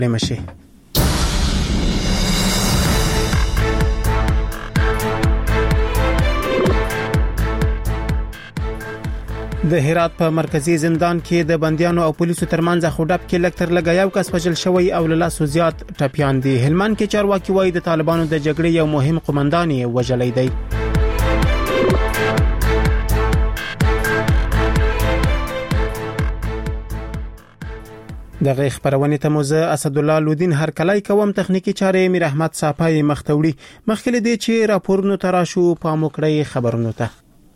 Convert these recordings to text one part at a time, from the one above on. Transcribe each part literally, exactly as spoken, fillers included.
لمشي. د هرات په مرکزی زندان کې د بنديانو او پولیسو ترمنځ خوداب کې لکتر لګیاو کس وژل شوی او له لاسو زیات ټپیان دي. هلمند کې چارواکي وایي د طالبانو د جګړې یو مهم قومندان یې وژلی دی. دغه خبرونه ته موزه اسد الله لودین هر کلای کوم تخنیکی چارې میر احمد صافای مختوړي مخکې دي چې راپورونو تراشو په موکړی خبرونو ته.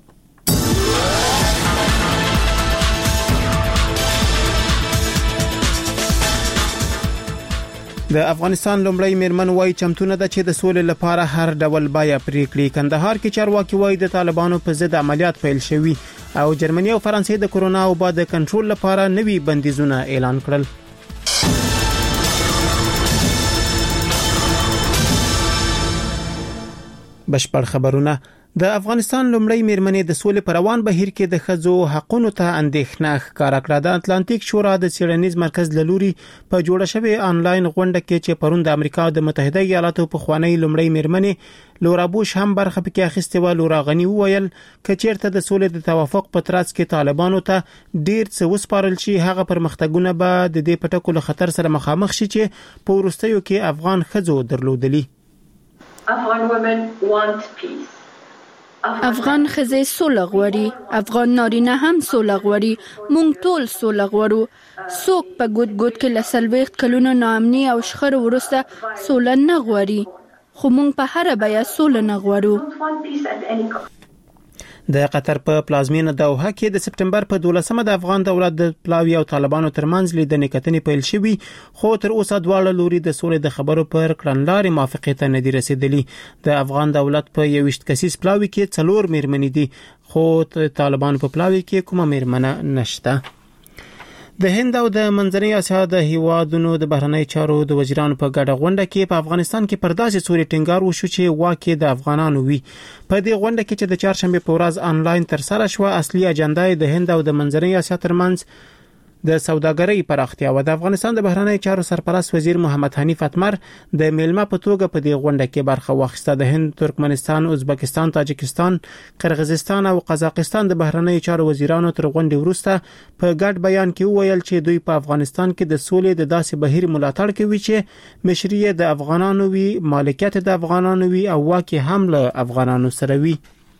د افغانستان لومړی میرمن وایي چمتونه ده چې د سولې لپاره هر ډول بیا پریکړې. کندهار کې چارواکي وایي د طالبانو په ضد عملیات پیل شوي او جرمني او فرانسې د کورونا وبا د کنټرول لپاره نوي بندیزونه اعلان کړل. بشپړ خبرونه. د افغانستان لومړی میرمنې د سولې پر روان بهیر کې د خزو حقونو ته اندېښنه ښکاره کړه. د اتلانتیک شورا د سیړنیز مرکز لوري په جوړه شوی آنلاین غونډه کې چې پرون د امریکا د متحده ایالاتو په خوانی لومړی میرمنې لورا بوش هم برخه پکې اخیسته و. لورا غنی وویل چې چیرته د سولې د توافق په ترڅ کې طالبانو ته ډیر څه وسپارل شي هغه پرمختګونه به د دې پټکو له خطر سره مخامخ شي چې په ورستیو کې افغان خزو درلودلي. Afghan women want peace. افغان خزه سوله غواړي، افغان نارینه هم سوله غواړي، مونږ ټول سوله غواړو. څوک په ګوت ګوت کې لسلويخت کلونو ناامني او شخړو وروسته سوله نه غواړي، خو مونږ په هر بیه سوله نه غواړو. د قطر په پلازمینه دوحه کې د سپټمبر په دولسمه د افغان دولت د پلاوی او طالبانو ترمنځ لیدنې کتنې پیل شوې، خو تر اوسه دواړه لوري د سولې د خبرو پر کړنلارې موافقه ته نه دي رسیدلي. د افغان دولت په یوشت کسیز پلاوی کې څلور میرمنې دي، خو طالبان په پلاوی کې کومه میرمنه نشته. د هند او د منځنۍ اسیا د هیوادونو د بهرنی چارو د وزیرانو په ګډه غونډه کې په افغانستان کې پرداسي سوري ټینګار وشو چې واکه د افغانانو وي. په دې غونډه کې چې د چهارشنبه په ورځ آنلاین تر سره شو، اصلي اجنډا د هند او د منځنۍ اسیا ترمنځ د سوداګرۍ پراختیا او د افغانستان د بهرنی چارو سرپرست وزیر محمد حنیف اتمر د میلمه په توګه په دې غونډه کې برخه واخیسته. د هند، ترکمنستان، ازبکستان، تاجکستان، قرغیزستان او قزاقستان د بهرنی چارو وزیرانو تر غونډې وروسته په ګډ بیان کې وویل چې دوی په افغانستان کې د سولې د داسې بهیر ملاتړ کوي چې مشري د افغانانو وي، مالکیت د افغانانو وي او واکه هم له افغانانو سره وي.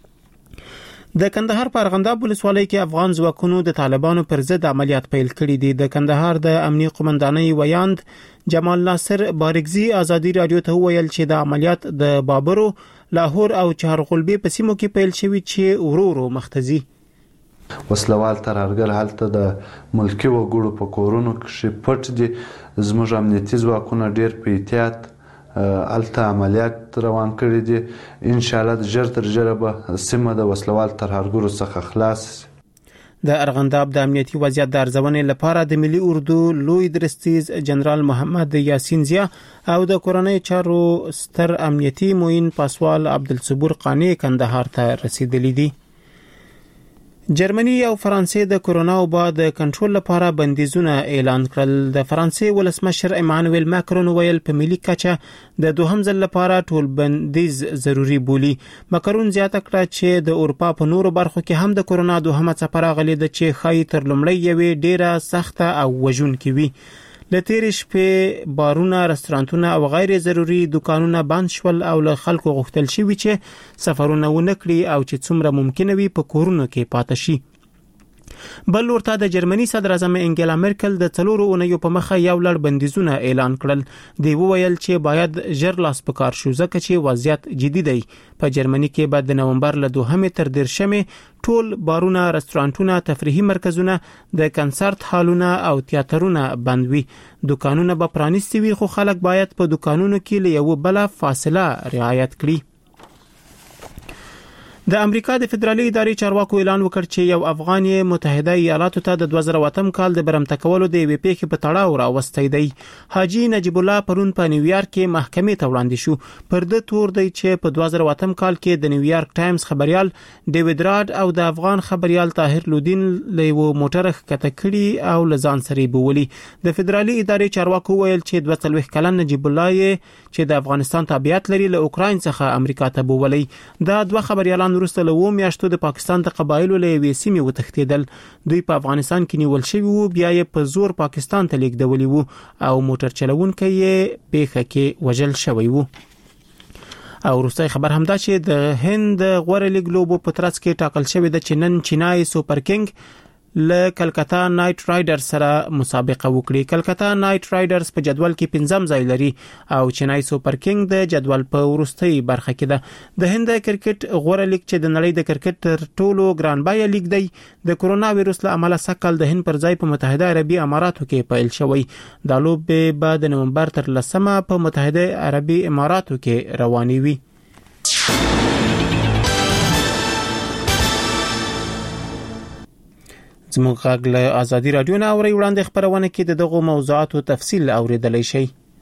د کندهار په ارغنداب ولسوالۍ کې افغان ځواکونو د طالبانو پر ضد عملیات پیل کړي دي. د کندهار د امنیه قومندانۍ ویاند جمال ناصر بارګزي ازادي رادیو ته ویل چې د عملیات د بابرو، لاهور او چهارقلبي په سیمو کې پیل شوي چې ورورو مختزي. وسلوال ترهګر هلته د ملکی وګړو په کورونو کې پټ دي. زموږ امنیتي ځواکونه ډیر په احتیاط الته عملیات روان کړی دي. ان شاء الله ژر تر ژره به سیمه د وسلوال ترهګرو څخه خلاص شي. د ارغنداب د امنیتي وضعیت د ارزونې لپاره د ملي اردو لوی درستیز جنرال محمد یاسین زیا او د کورنۍ چارو ستر امنیتي معین پاسوال عبدالصبور قانی کندهار ته رسیدلی دي. جرمني او فرانسې د کورونا وبا د کنټرول لپاره بندیزونه اعلان کړل. د فرانسې ولسمشر ایمانوئل ماکرون ویل په ملي کچه د دوهم ځل لپاره ټول بندیز ضروری بولی. ماکرون زیاته کړه چې د اروپا په نورو برخو کې هم د کورونا دوهمه څپه راغلې ده چې خای تر لومړی یوې ډیره سخته او وژونکې وي. لتیرې شپې بارونه، رستورانتونه او غیر ضروري دکانونه بند شول او له خلکو غوښتل شوی چې سفرونه ونکړي او چې څومره ممکنه وي په کورونو کې پاتې شي. بل ورته د جرمني صدر اعظم انګلا مرکل د څلورو اونیو په مخه یو لړ بندیزونه اعلان کړل. دی وویل چې باید ژر لاس په کار شو ځکه چې وضعیت جدي دی. په جرمني کې بعد د نومبر له دوهمې تر دیرشمې ټول بارونه، رستورانتونه، تفریحي مرکزونه، د کنسرت هالونه او تیاترونه بند وي. دکانونه به پرانیستي وي خو خلک باید په دکانونو کې له یو بل فاصله رعایت کړي. د امریکا د فدرالي ادارې چارواکو اعلان وکړ چې یو افغان متحده ایالاتو ته د دوه زره اووه کال د برمته کولو د وی پی کې په تړاو راوستي دی. حاجی نجیب الله پرون په نیویارک کې محکمې ته وړاندې شو. پر د تور دی چې په دوه زره اووه کال کې د نیویارک ټایمز خبريال ډیوډ راډ او د افغان خبريال طاهر لودین له یو موټر ښکته کړي او لزان سره بوولي. د فدرالي ادارې چارواکو ویل چې دوه څلوېښت کلن نجیب الله چې د افغانستان تابعیت لري له اوکراین څخه امریکا ته بوولي. دا دوه خبريالان وروسته له و میاشتو د پاکستان د قبایلو له وی سیمې وتښتیدل. دوی په افغانستان کې نیول شوی وو، بیا یې په زور پاکستان ته لیږدولي وو او موټر چلوونکی یې پیښه کې وژل شوی وو. او وروستي خبر همدا چې د هند غوړه لیګ لوبو په ترڅ کې ټاکل شوی د چنن چینای سوپر کینګ له کلکتا نایټ رایډرز سره مسابقه وکړي. کلکتا نایټ رایډرز په جدول کې پنځم ځای لري او چنای سوپر کینګ د جدول په وروستي برخه کې ده. د هند کرکټ غوړه لیګ چې د نړۍ د کرکټ تر ټولو ګران بیه لیګ دی، د کورونا وایرس له امله سکهال د هند پر ځای په متحده عربي اماراتو کې پیل شوی. د لوب به د نومبر تر لسمه په متحده عربي اماراتو کې رواني وي. زموږ غږ له ازادي رادیو نه اوري وړاندې خبرونه کې د دغو موضوعاتو تفصیل اوریدلای شئ.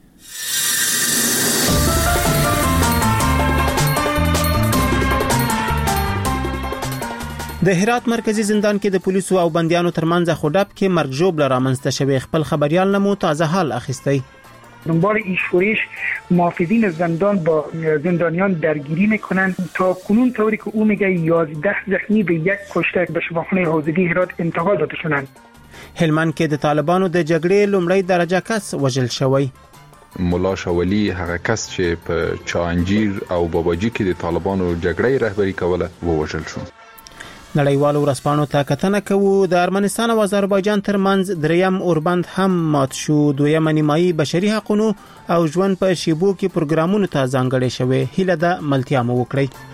د هرات مرکزی زندان کې د پولیسو او بنديانو ترمنځ خوداب کې مرګ جوړ رامنځته شوی. خپل خبريال نمو تازه حال اخیستی. دنبال این شورش محافظین زندان با زندانیان درگیری میکنند. تا کنون طوری که او میگه یازده زخمی به یک کشته به شفاخانه حوزوی هرات انتقال داده شدند. هلمند کې د طالبانو د جګړې لومړی درجه کس وژل شوی. مولا شاولی هغه کس چې په چانجیر او باباجي کې د طالبانو جګړې رهبری کوله ووژل شو. نړیوالو ورځپاڼو ته کتنه کوو. د ارمنستان او آذربایجان ترمنځ دریم اوربند هم مات شو. دویم نیمایي بشري حقوقو او ژوند په شیبو کې پروګرامونو ته ځانګړي شوی. هیله ده ملتیا مو وکړي.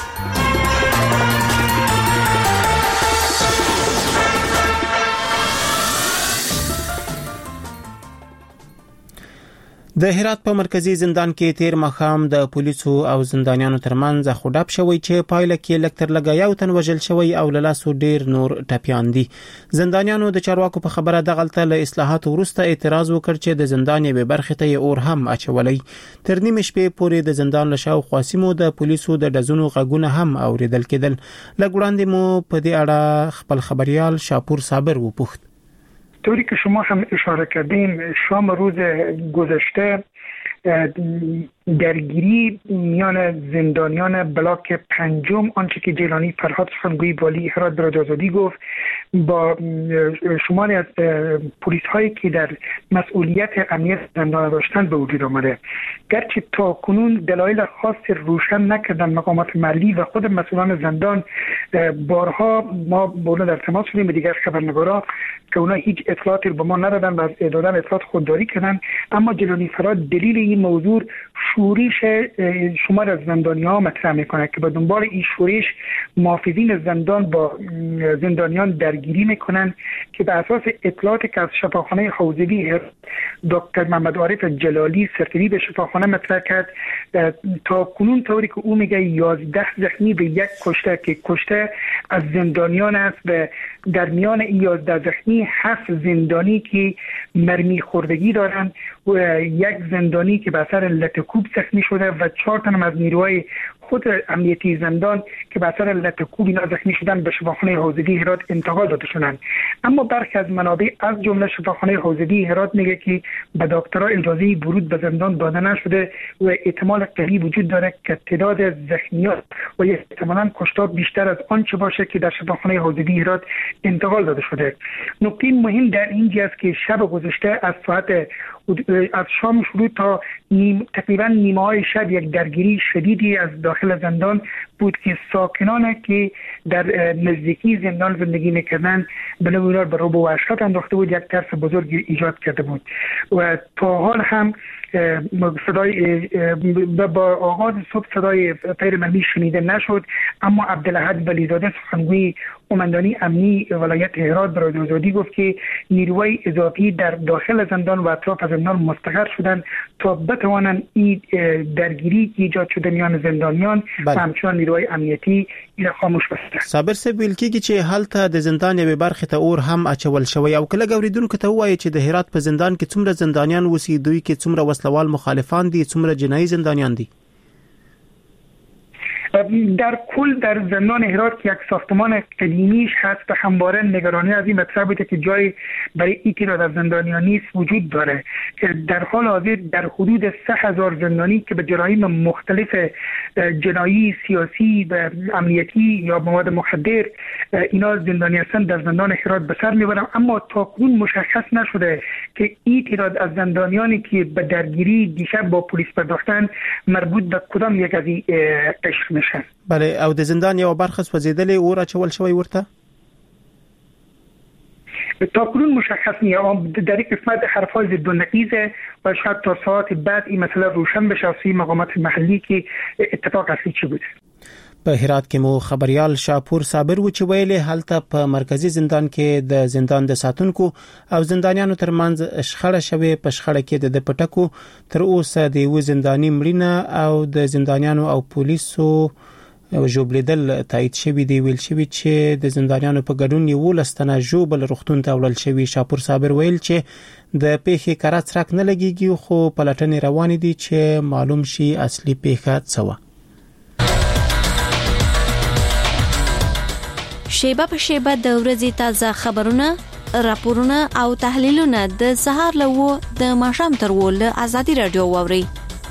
د هرات په مرکزی زندان کې تیر مخام د پولیسو او زندانیانو ترمنځ خوداب شوی چې پایله کې لکتر لګیاو تن وژل شوی او له لاسو ډیر نور ټپیان دي. زندانیانو د چارواکو په خبره د غلطه له اصلاحات وروسته اعتراض وکړ چې د زندان یې به برخه ته اور هم اچولای. تر نیمه شپې پورې د زندان له شاو خاصمو د پولیسو د ډزونو غږونه هم اوریدل کېدل. لګوړاندې مو په دې اړه خپل خبريال شاپور صابر وپوښت. طوری که شما هم اشاره کردین، شام روز گذشته درگیری میان زندانیان بلاک پنجم، آنچه که جیلانی فرهاد سخنگوی والی هرات برای آزادی گفت، با شماری از پلیس هایی که در مسئولیت امنیت زندان داشتند به وجود آمده. گرچه تا کنون دلایل خاص روشن نکردن مقامات محلی و خود مسئولان زندان، بارها ما با اونا در تماس شدیم به دیگر خبرنگارا که اونا هیچ اطلاعاتی به ما ندادن و از دادن اطلاعات خودداری کردن. اما جیلانی فرهاد دلیل این موضوع شورش شمار از زندانی ها مطرح میکنه که به دنبال این شورش محافظین زندان با زندانیان درگیری میکنن که به اساس اطلاعاتی که از شفاخانه حوزوی دکتر محمد عارف جلالی سرطبیب شفاخانه مطرح کرد، تا کنون طوری که او میگه یازده زخمی به یک کشته که کشته از زندانیان است و در میان این یازده زخمی هفت زندانی که مرمی خوردگی دارند و یک زندانی که به اثر لطکوب زخمی شده و چهار تن از نیروهای خود امنیتی زندان که به اثر لطکوب اینا زخمی شدن به شفاخانه حوزوی هرات انتقال داده شدند. اما برخی از منابع از جمله شفاخانه حوزوی هرات میگه که به دکترها اجازه ورود به زندان داده نشده و احتمال قوی وجود داره که تعداد زخمیان و احتمالاً کشته بیشتر از آنچه باشه که در شفاخانه حوزوی هرات انتقال داده شده. نکته مهم در اینجا است که شب گذشته از ساعت از شام شروع تا نیم تقریبا نیمه های شب یک درگیری شدیدی از داخل زندان بود که ساکنان که در نزدیکی زندان زندگی میکردند به نوعی به رعب و وحشت انداخته بود، یک ترس بزرگ ایجاد کرده بود و تا حال هم صدای با آغاز صبح صدای غیر مرمی شنیده نشد. اما عبدالاحد ولیزاده سخنگوی قماندانی امنی ولایت هرات برای آزادی گفت که نیروهای اضافی در داخل زندان و اطراف زندان مستقر شدند تا بتوانند این درگیری که ایجاد شده میان زندانیان زندانیان و همچنان نیروهای امنیتی این خاموش بسته. صابر صاحب ویل کېږي چې هلته د زندان یوې برخې ته اور هم اچول شوی او کله ګوریدونکو ته وایي چې د هرات په زندان کې څومره زندانیان اوسي، دوی کې څومره وسلوال مخالفان دي، څومره جنایي زندانیان دي. در کل در زندان هرات که یک ساختمان قدیمیش هست و همواره نگرانی از این مطلب بوده که جای برای این تعداد از زندانیان نیست وجود داره. در حال حاضر در حدود سه هزار زندانی که به جرایم مختلف جنایی، سیاسی و امنیتی یا مواد مخدر اینا زندانی هستند در زندان هرات به سر میبرن، اما تاکنون مشخص نشده که این تعداد از زندانیانی که به درگیری دیشب با پلیس پرداختن مربوط به کدام یک از این قشر میشن. بله، او د زندان یو برخه سوځیدلې اور اچول شوی ورته تاکنون مشخص نیست. در این قسمت حرف‌های ضد و نقیضه و شاید تا ساعت بعد این مسئله روشن بشه از مقامات محلی که اتفاق اصلی چی بوده. په هرات کې مو خبريال شاپور صابر و چې ویلې هلته په مرکزی زندان کې د زندان د ساتونکو او زندانیانو ترمنځ شخړه شوه. په شخړه کې د پټکو تر اوسه د یو زنداني مړینه او د زندانیانو او پولیسو جوړېدل تایید شوی دی. ویل شوی چې د زندانیانو په ګډون یو لستنه جوبل رختون ته وړل شوی. شاپور صابر ویل چې د پیښې کارا څرک نه لګیږي خو پلټنې روان دي چې معلوم شي اصلي پیښه څه و. شیبه په شیبه د ورځې تازه خبرونه، راپورونه او تحلیلونه د سهار له د ماښام تر ول ازادي رادیو ووري.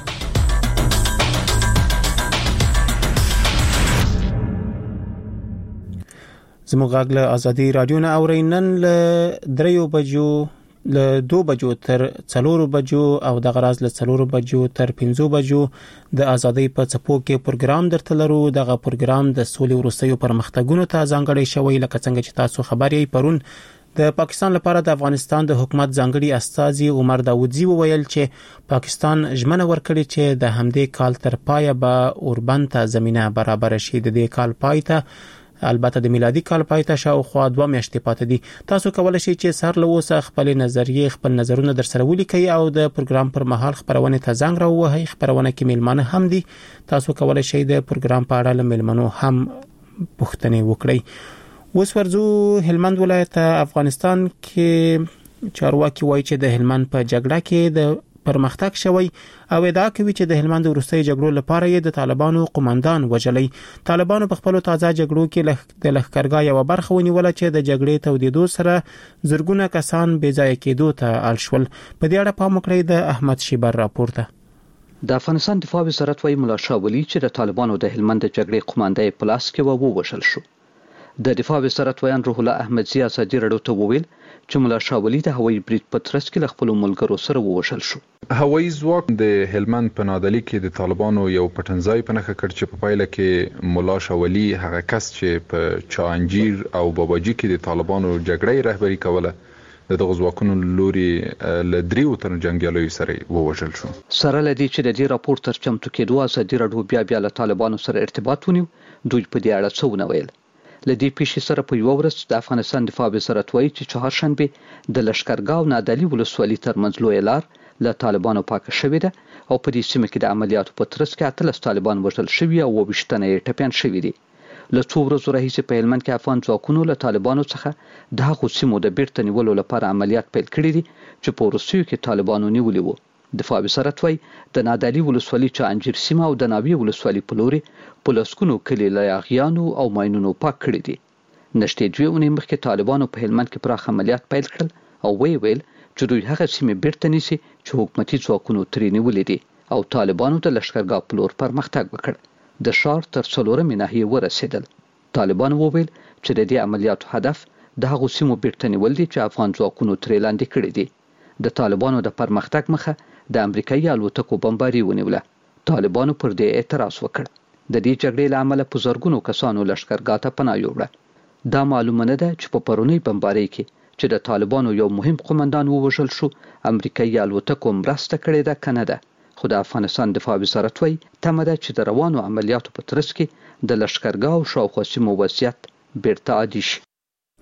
زموږ غږ له ازادي رادیو نه اورینن ل دریو بجو له دو بجو تر څلورو بجو او د غراز له څلورو بجو تر پنځو بجو د ازادي په چپو کې پروګرام درته لرو. دغه پروګرام د سولې ورستیو پرمختګونو ته ځانګړی شوی. لکه څنګه چې تاسو خبرې پرون د پاکستان لپاره د افغانستان د حکومت ځانګړي استازي عمر داوودزی وویل چې پاکستان ژمنه ورکړي چې د همدې کال تر پایه به اوربند ته زمينه برابر شي. د دې کال پای ته البته د میلادي کال پای ته شاوخوا دوه میاشتې پاتې دي. تاسو کولای شئ چې سر له اوسه خپل نظریې خپل نظرونه در سره ولیکئ او د پروګرام پر مهال خبرونه ته زنګ راووهئ. خبرونه کې میلمانه هم دي. تاسو کولای شئ د پروګرام په اړه له میلمنو هم پوښتنې وکړئ. اوس ورځو هلمند ولایت افغانستان کې چارواکي وایي چې د هلمند په جګړه کې د پرمختګ شوی او ادعا کوي چې د هلمند وروستي جګړو لپاره یې د طالبانو قوماندان وجلی. طالبانو په خپل تازه جګړو کې د لښکرګاه یو برخه ونیول چې د جګړې تودیدو سره زرګونه کسان بې ځای کېدو ته اړ شول. په دې اړه پام وکړئ د احمد شیبر راپورته. د افغانستان دفاع وزارت وايي ملا شاه ولی چې د طالبانو د هلمند جګړې قوماندان پلاس کې و ووشل شو. د دفاع وزارت ویان روح الله احمدزی ازادي رادیو ته وویل چې ملا شاه ولی د هوایي برید په ترڅ کې خپل ملګرو سره ووشل شو. هوایي ځواک د هلمند په نادلي کې د طالبانو یو پټنځای په نخښه کړ چې په پایله کې ملا شاه ولی هغه کس چې په چانجیر او باباجي کې د طالبانو جګړې رهبری کوله د دغه ځواکونو لوري ل دریو تر جنگیالو سره ووشل شو. سره لدی چې د دې راپور تر چمتو کېدو ازادي رادیو بیا بیا له طالبانو سره ارتباط ونیو. دوی په دې اړه څه ونه ویل. لدی پیښې سره په یو ورځ د افغانستان دفاع وزارت وایي چې چهارشنبه د لشکرګاه او نادعلي ولسوالۍ ترمنځ لوی لار له طالبانو پاکه شوې ده او په دې سیمه کې د عملیاتو په ترڅ کې اتلس طالبان وژل شوي او وبشتنه یې ټپيان شوي دي. له څو ورځو راهیسې په هلمند کې افغان ځواکونو له طالبانو څخه د هغو سیمو د بیرته نیولو لپاره عملیات پیل کړي دي چې په وروستیو کې طالبانو نیولي وو. دفاع وزارت وايي د نادعلي ولسوالۍ چانجیر سیمه او د ناوی ولسوالۍ په لوري په لسکونو کلي له یاغیانو او ماینونو پاک کړي دي. نشته دوی اونۍ مخکې طالبانو په هلمند کې پراخ عملیات پیل کړل او وی ویل چې دوی هغه سیمه بیرته نیسي چې حکومتي ځواکونو ترې نیولې دي او طالبانو د لشکرګاه په لور پرمختګ وکړ. د شهر تر څلورمې ناحیې ورسېدل. طالبان وویل چې د دې عملیاتو هدف د هغو سیمو بیرته نیول دي چې افغان ځواکونو ترې لاندې کړي دي. د طالبانو د پرمختګ مخه د امریکایي الوتکو بمباري ونیوله. طالبانو پر دې اعتراض وکړ. د دې جګړې له امله په زرګونو کسانو لشکرګاه ته پناه یووړه. دا معلومه نه ده چې په پرونی بمباري کې چې د طالبانو یو مهم قومندان ووژل شو امریکایي الوتکو مرسته کړې ده کنه ده. خو د افغانستان دفاع وزارت وايي تمه ده چې د روانو عملیاتو په ترڅ کې د لشکرګاه او شاوخوا سیمو وضعیت بیرته عادي شي.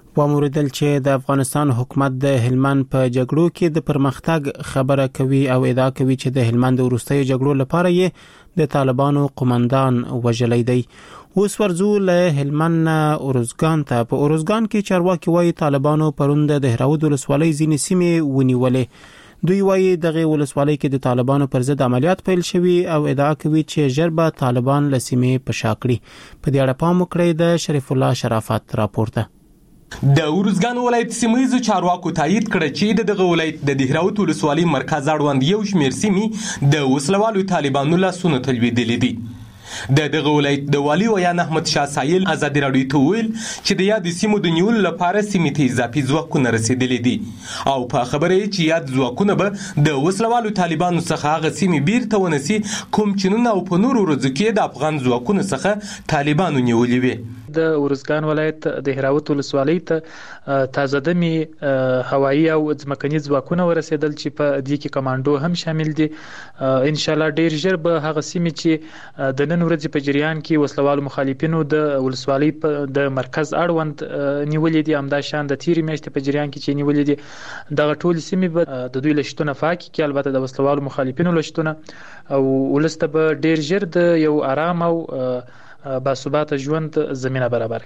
واموردل چې د افغانستان حکومت د هلمند په جګړو کې د پرمختګ خبره کوي او ادعا کوي چې د هلمند وروستیو جګړو لپاره یې د طالبانو قومندان وژلی دی. اوس ورځو له هلمند اورزګان ته. په اورزګان کې چارواکي وايي طالبانو پرون د دهراود ولسوالۍ ځینې سیمې ونیولې. دوی وايي دغه ولسوالۍ کې د طالبانو پر ضد عملیات پیل شوي او ادعا کوي چې ژر به طالبان له سیمې په شا کړي. په دې اړه پام وکړئ د شریف الله شرافت راپورته. د اورزګان ولایت سیمایي چارواکو تایید کړ چې دغه ولایت د دهراود ولسوالۍ مرکز اړوند یو شمېر سیمې د وسلوالو طالبانو لاسونه تلویدلې دي. د دغه ولایت د والي ویان احمد شاه سایل ازادي راډیو ته ویل چې د یاد سیمو د نیولو لپاره سیمې ته اضافي ځواکونه رسیدلې دي او په خبره یې چې یاد ځواکونه به د وسلوالو طالبانو څخه هغه سیمې بیرته ونیسي کوم چې نن او په نورو ورځو کې د افغان ځواکونو څخه طالبانو نیولې وي. د اورزګان ولایت د دهراود ولسوالۍ ته تازه دمي هوایي او ځمکني ځواکونه ورسېدل چې په دې کې کمانډو هم شامل دي. ان شاء الله ډیر ژر به هغه سیمې چې د نن ورځې په جریان کې وسلوالو مخالفینو د ولسوالۍ د مرکز اړوند نیولې دي همدا شان د تیری میاشتې په جریان کې چې نیولې دي دغه ټول سیمې به د دوی لشتونه فاکي کې البته د وسلوالو مخالفینو لشتونه او ولسته به ډیر ژر د یو آرام او باثباته ژوند زمينه برابر.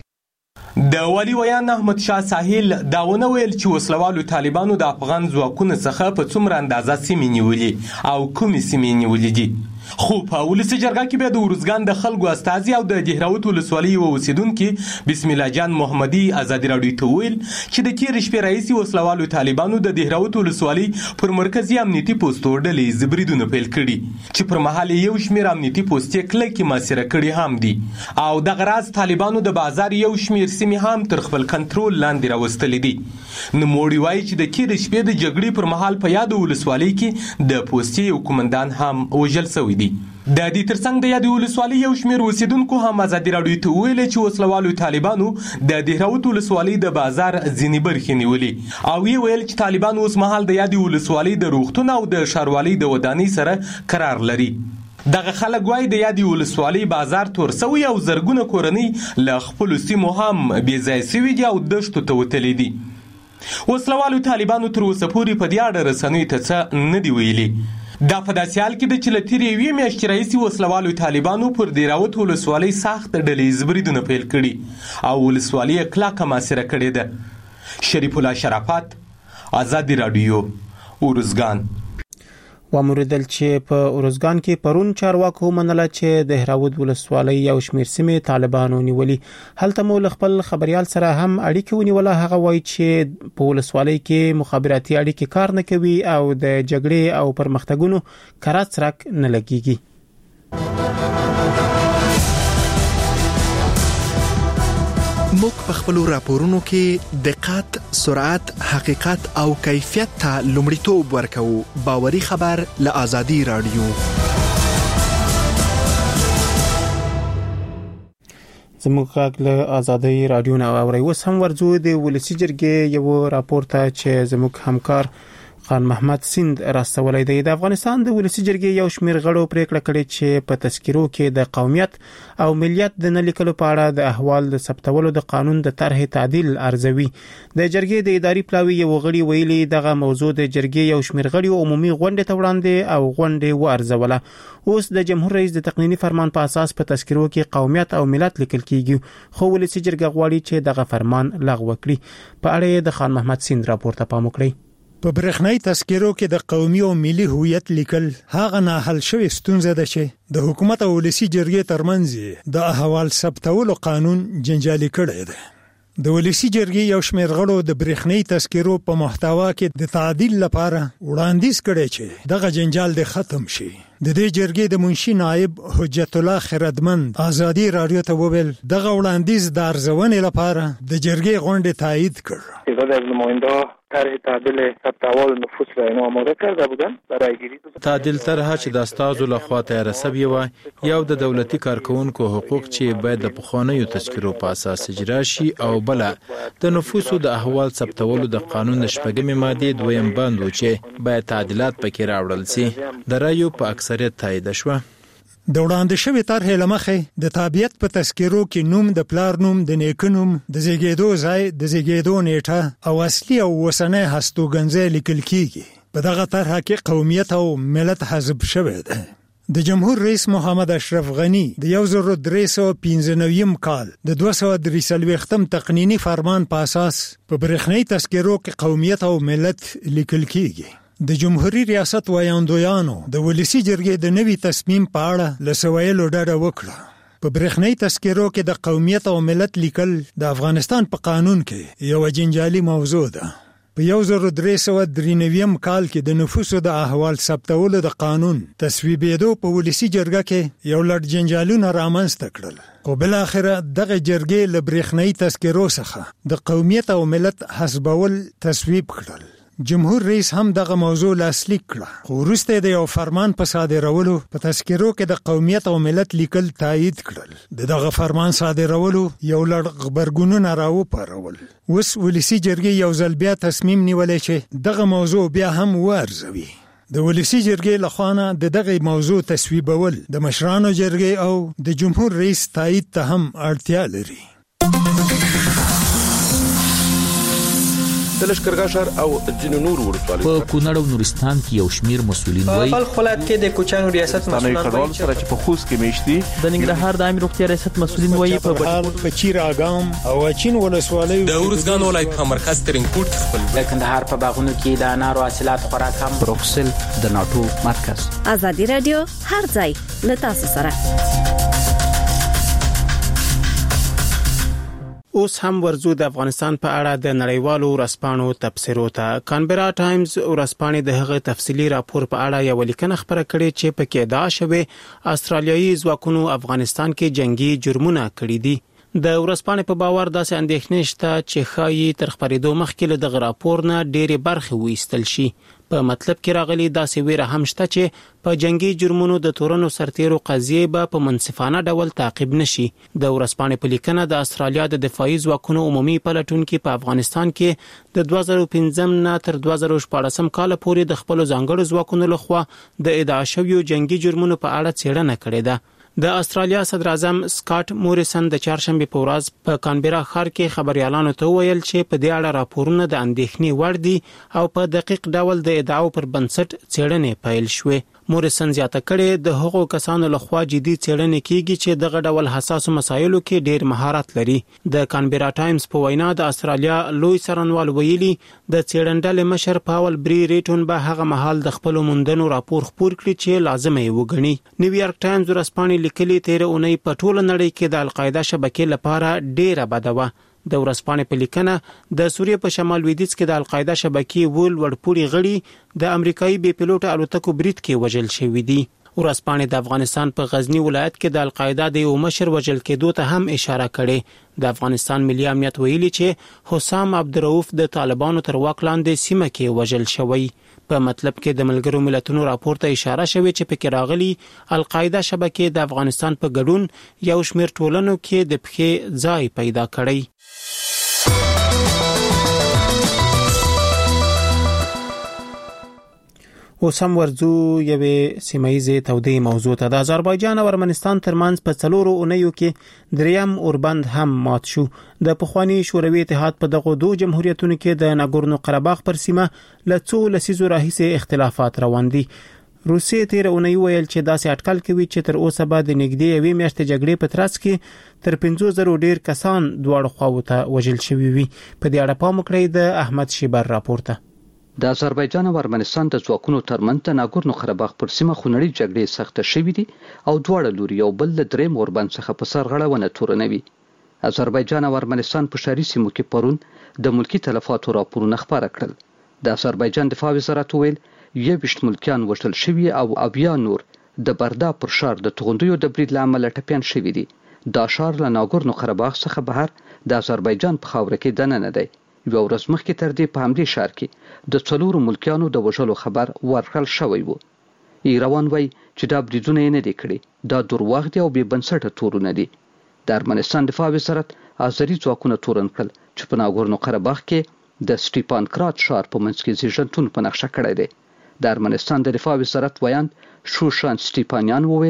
د والي ویان احمد شاه ساحل داونه ویل چې وسلوالو طالبانو د افغان ځواکونو څخه په څومره اندازه سیمې نیولې او کومې سیمې نیولې دي. خو په ولسی جرګه کې به د اورزګان د خلکو استازي او د دهراود ولسوالۍ اوسیدونکو بسم الله جان محمدي ازادي راډیو ته ویل چې د تیر شپې رئیس وسلوالو طالبانو د دهراود ولسوالۍ پر مرکزی امنیتي پوسټ ډلې زبریدونه پیل کړي چې پر مهال یو شمېر امنیتي پوسټ کلکې ماسره کړي هم دي او د غراز طالبانو د بازار یو شمېر سیمې هم تر خپل کنټرول لاندې راوستلې دي. نو موړي وایي چې د تیر شپې د جګړې پر مهال په یاد ولسوالۍ کې د پوسټي یو کمانډان هم وژل شوی دی. د دې ترڅنګ د یاد ولسوالۍ یو شمېر اوسیدونکو هم ازادي راډیو ته ویل چې وسلوالو طالبانو د دهراود ولسوالۍ د بازار ځینې برخې نیولې او یې ویل چې طالبان اوس مهال د یاد ولسوالۍ د روغتون او د ښاروالۍ د ودانۍ سره قرار لري. دغه خلک وايي د یاد ولسوالۍ بازار تور سوی او زرګونه کورنۍ له خپل سیمو هم بې ځای سوي دي او دشتو ته وتلي دي. وسلوالو طالبانو تر اوسه پورې په دې اړه رسنیو ته څه نه دي ویلي. دا په داسې حال کې د چې له تېرې یوې میاشتې راهیسې وسلوالو طالبانو پر دهراود ولسوالۍ سخت ډلې زبریدونه پیل کړي او ولسوالۍ یې کلکه محاصره کړې ده. شریف الله شرافت ازادي راډیو اورزګان. واموردل چې په اورزګان کې پرون چارواکو منله چې د دهراود ولسوالۍ یو شمېر سیمې طالبانو نیولې. هلته مو خپل خبريال سره هم اړیکه ونیوله. هغه وایي چې په ولسوالۍ کې مخابراتي اړیکې کار نه کوي او د جګړې او پرمختګونو کار څرک نه لګيږي. موږ په خپل راپورونو کې دقت، سرعت، حقیقت او کیفیت ته لومړیتوب ورکوو. باوري خبر له ازادي راډیو. زموږ غږ له ازادي راډیو نه اوري. اوس هم ورځو د ولسی جرګې یو راپور ته چې زموږ همکار خان محمد سیند راستولای دی. د افغانستان د ولسی جرګې یو شمېر غړو پریکړه کړې چې په تذکرو کې د قومیت او ملیت د نلیکلو په اړه د احوال د ثبتولو د قانون د طرح تعدیل ارزوي. د جرګې د اداري پلاوی یو غړي ویلي دغه موضوع د جرګې یو شمېر غړي عمومي غونډه ته وړاندې او غونډه وارزوله. اوس د جمهور رئیس د تقنینی فرمان په اساس په تذکرو کې قومیت او ملت لیکل کیږي خو ولسی جرګه غواړي چې دغه فرمان لغوه کړي. په اړه د خان محمد سیند راپور ته پام وکړئ. په برېښنايي تذکرو کې د قومي او ملي هویت لیکل هغه نه حل شوی ستونزه ده چې د حکومت او ولسی جرګې ترمنځ د احوال ثبتولو قانون جنجالي کړی دی. د ولسی جرګې یو شمېر غړو د برېښنايي تذکرو په محتوا کې د تعدیل لپاره وړاندیز کړی چې دغه جنجال د ختم شي. د دې جرګې د منشي نائب حجت الله خیرتمند ازادي راډیو ته وویل دغه وړاندیز د ارزونې لپاره د جرګې غونډه تایید کړ. از نماینده طرح تعدیل ثبتول نفوس را اینو آماده کرده بودن برای گیری تعدیل طرح چې د استازو لخوا تیار شوی و یو د دولتي کارکونکو حقوق چې باید د پخوانیو تذکرو په اساس اجرا شي او بل د نفوسو د احوال ثبتولو د قانون د شپږمې ماده دویم بند و چې باید تعدیلات پکې راوړل شي. د رایو په اکثریت تایید شو. د وړاندې شوی طرحې له مخې د تابعیت په تذکرو کې نوم د پلار نوم د نیکه نوم د زیږېدو ځای د زیږېدو نیټه او اصلي او اوسنی هستوګنځی لیکل کیږي. په دغه طرحه کې قومیت او ملت حذف شوی دی. د جمهور رئیس محمد اشرف غنی د یو زر درې سوه پنځه نوي کال د دوه سوه درې څلوېښتم تقنیني فرمان په اساس په برېښنایي تذکرو کې قومیت او ملت لیکل کیږي. د جمهوریت ریاست ویاندویانو د ولسی جرګې د نوي تصمیم په اړه له سویلو ډډه وکړه. په برېښنایي تذکرو کې د قومیت او ملت لیکل د افغانستان په قانون کې یو جنجالي موضوع ده. په یو زر درې سوه درې نوي کال کې د نفوسو د احوال ثبتولو د قانون تصویبېدو په ولسی جرګه کې یو لړ جنجالونه رامنځته کړل، خو بل اخره دغه جرګې له برېښنایي تذکرو څخه د قومیت او ملت حسبول تصویب کړل. جمهور رئیس هم دغه موضوع لاسلیک کړه، خو وروسته د یو فرمان په صادرولو په تذکرو کې د قومیت او ملت لیکل تایید کړل. د دغه فرمان صادرولو یو لړ غبرګونونه راوپارول. اوس ولسی جرګې یو ځل بیا تصمیم نیولی چې دغه موضوع بیا هم وارزوي. د ولسی جرګې لخوا نه د دغه موضوع تصویبول د مشرانو جرګې او د جمهور رئیس تایید ته هم اړتیا لري. د لښکرګاه ښار او ځینو نورو ولسوالیو په کونړ او نورستان کې یو شمیر مسؤلین وایي په خپل ولایت کې د کوچیانو ریاست مسؤلین وایي چې په خوست کې میشتي د ننګرهار د عامه روغتیا ریاست مسؤلین وایي په بهار په چیر اګام او اچین ولسوالیو د ورزګان ولایت په مرکز ترینکوټ خپل د کندهار په باغونو کې د انارو حاصلات خورا کم. بروکسل د ناتو مرکز. ازادي رادیو هر ځای له تاسو سره. اوس هم ورزو د افغانستان په اړه د نړیوالو ورځپاڼو تبصرو ته. کانبرا ټایمز ورځپاڼې د هغه تفصیلي راپور په اړه یو لیکنه خبره کړې چې په کې ادعا شوې استرالیایي ځواکونو افغانستان کې جنگي جرمونه کړي دي. د ورځپاڼې په باور داسې اندېښنې شته چې ښایي تر خبرېدو مخکې له دغه راپور نه ډېرې برخې وایستل شي. په مطلب کې راغلي داسې ویره هم شته چې په جنگي جرمونو د تورنو سرتیرو قضیې به په منصفانه ډول تعقیب نشي. د ورځپاڼې په لیکنه د استرالیا د دفاعي ځواکونو عمومي پلټونکي په افغانستان کې د دوه زره پنځم نه تر دوه زره شپاړسم کال پورې د خپل ځانګړو ځواکونو لخوا د ادعا شویو جنگي جرمونو په اړه څېړنه کړې ده. د استرالیا صدر اعظم سکاټ موریسن د چهارشنبه په ورځ په کانبرا ښار کې خبريالانو ته ویل چې په دې اړه راپورونه د اندېښنې وړ دي او په دقیق ډول د ادعاو پر بنسټ څېړنې پیل شوې. موریسن زیاته کړې د هغو کسانو لخوا جدي څېړنې کیږي چې دغه ډول حساسو مسایلو کې ډېر مهارت لري. د کانبرا ټایمز په وینا د استرالیا لوی څارنوال ویلي د څېړندلې مشر پاول بری ریټون به هغه مهال د خپل موندنو راپور خپور کړي چې لازم یې وګڼي. نیویارک ټایمز ورځپاڼې لیکلي تیر اونۍ په ټوله نړۍ کې د القاعده شبکې لپاره ډېره بده وه. د ورځپاڼې په لیکنه د سوریې په شمال لویدیځ کې د القاعده شبکې ول وړپوړي غړي د امریکایي بي پيلوټ الوتکو برید کې وژل شوي دي. ورځپاڼې د افغانستان په غزنی ولایت کې د القاعده د یو مشر وژل کېدو ته هم اشاره کړې. د افغانستان ملي امنیت ویلي چې حسام عبدالرؤف د طالبانو تر واک لاندې سیمه کې وژل شوی. په مطلب کې د ملګرو ملتونو راپور ته اشاره شوې چې پکې راغلي القاعده شبکې د افغانستان په ګډون یو شمېر ټولنو کې د پخې ځای پیدا کړی. اوس هم ورځو یوې سیمایي تودې موضوع ته. د آذربایجان او ارمنستان ترمنځ په څلورو اونیو کې دریم اوربند هم مات شو. د پخوانی شوروي اتحاد په دغه دوه جمهوریتونو کې د ناګورنو قرهباغ پر سیمه له څو لسیزو راهیسې اختلافات روان دي. روسیې تیر اونۍ ویل چې داسې اټکل کوي چې تر اوسه به د نږدې یوې میاشتې جګړې په ترڅ کې تر پنځو زرو ډیر کسان دواړو خواو ته وژل شوي وي. په دې اړه پام وکړئ د احمد شیبر راپور ته. د آذربایجان او ارمنستان د ځواکونو ترمنځ د ناګورنو قرهباغ پر سیمه خونړۍ جګړې سخته شوې دي او دواړه لوري یو بل له دریم اوربند څخه په سرغړونه تورنوي. آذربایجان او ارمنستان په ښاري سیمو کې پرون د ملکی تلفاتو راپورونه خپاره کړل. د آذربایجان دفاع وزارت ویل یوویشت ملکیان وژل شوي او اویا نور د بردا پر ښار د توغندیو د برید له امله ټپیان شوي دي. دا ښار له ناګورنو قرهباغ څخه بهر د آذربایجان په خاوره کې دننه دی. یو ورځ مخکې تر دې په همدې ښار کې د څلورو ملکیانو د وژلو خبر ورکړل شوی و. ایروان وایي چې دا بریدونه یې نه دي کړي، دا درواغ دي او بې بنسټه تورونه دي. د ارمنستان دفاع وزارت آذري ځواکونه تورن کړل چې په ناګورنو قرهباغ کې د سټیپان کرات ښار په منځ کې زیږنتون په نقشه کړی دی. د ارمنستان د دفاع وزارت ویاند شوشان سټیپانیان وویل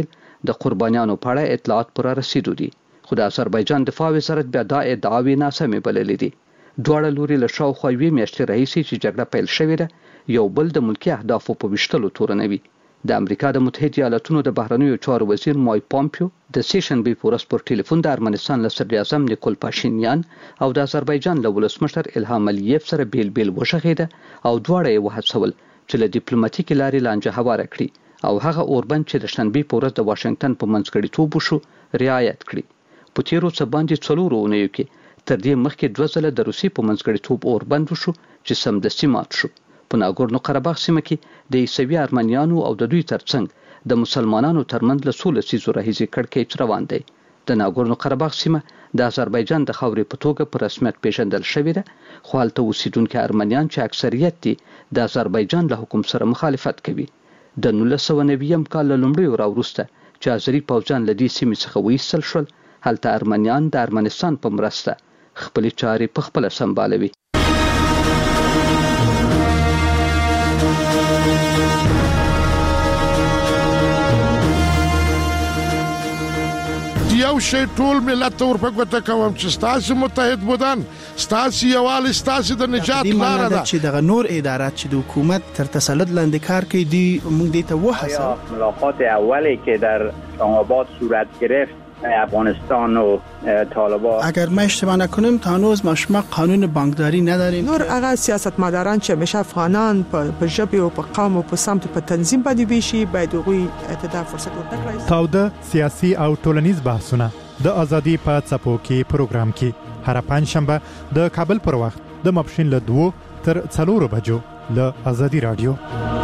د قربانیانو په اړه اطلاعات پر رسیدو دي، خو د آذربایجان دفاع وزارت بیا دا ادعاوې ناسمې بللې دي. دواړه لوري له شاوخوا یوې میاشتې راهیسې چې جګړه پیل شوې ده یو بل د ملکي اهدافو په ویشتلو تورنوي. د امریکا د متحده ایالاتونو د بهرنیو چارو وزیر مای پامپیو د سه شنبې په ورځ پر ټلیفون د ارمنستان له صدر اعظم نیکول پاشینیان او د آذربایجان له ولسمشر الهام الیف سره بیل بیل وشغېده او دواړه یې وهڅول چې له ډیپلوماټیکې لارې لانجه هواره کړي او هغه اوربند چې د شنبې په ورځ د واشنگټن په منځګړیتوب وشو رعایت کړي. په تیرو څه باندې څلورو اونیو کې تر دې مخکې دوه ځله د روسیې په منځګړیتوب اوربند وشو چې سمدستي مات شو. په ناګورنو قرهباغ سیمه کې د عیسوي ارمنیانو او د دوی ترڅنګ د مسلمانانو ترمنځ له څو لسیزو راهیسې کړکېچ روان دی. د ناګورنو قرهباغ سیمه د آذربایجان د خاورې په توګه په رسمیت پیژندل شوې ده، خو هلته اوسیدونکي ارمنیان چې اکثریت دي د آذربایجان له حکم سره مخالفت کوي. د نولس سوه نوي کال له لومړیو راوروسته چې آذري پوځیان له دې سیمې څخه وایستل شول، هلته ارمنیان د ارمنستان په مرسته خپلې چارې په خپله سمبالوي. یو شی ټول ملت ته ورپګوته کوم چې ستاسو متحد بودن، ستاسو یووالی، ستاسو د نجات لاره ده. چې دغه نور ادارات چې د حکومت تر تسلط لاندې کار کوي دی موږ دې ته وهڅوو. ملاقات اولی که در اسلام‌آباد صورت گرفت افغانستان و طالبان، اگر ما اشتباه نکنیم تا هنوز ما شما قانون بانکداری نداریم. نور هغه سیاستمداران چې همیشه افغانان په ژبه او په قوم او په سمت په تنظیم باندې ویشي باید هغوی ته فرصت ورکړي. تاوده سیاسي او ټولنیز بحثونه د ازادي په څپو کې پروګرام کې هر پنځشنبه د کابل پر وخت د ماپښین له دوه تر څلورو بجو له ازادي رادیو.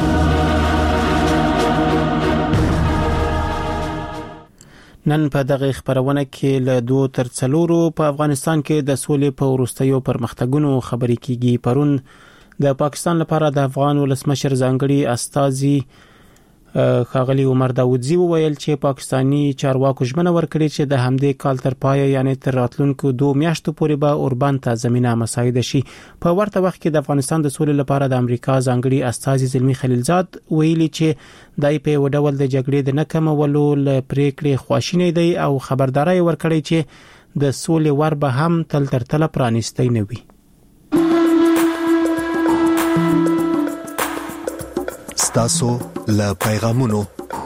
نن په دغه خبرونه کې له دوه تر څلورو په افغانستان کې د سولې په وروستیو پرمختګونو خبرې کیږي. پرون د پاکستان لپاره د افغان ولسمشر ځانګړي استازي ښاغلي عمر داودزي وویل چې پاکستانی چارواکو ژمنه ورکړې چې د همدې کال تر پای یعنی تر راتلونکو دوه میاشتو پورې به اوربند ته زمينه مساعده شي. په ورته وخت کې د افغانستان د سولې لپاره د امریکا ځانګړي استازي زلمی خلیلزاد ویلي چې دای په وډول د جګړې د نکمولو ل پریکړې خواشینې دی او خبرداري ورکړي چې د سولې ور به هم تل تر تل پرانیستی نه وي. ستاسو له پیغامونو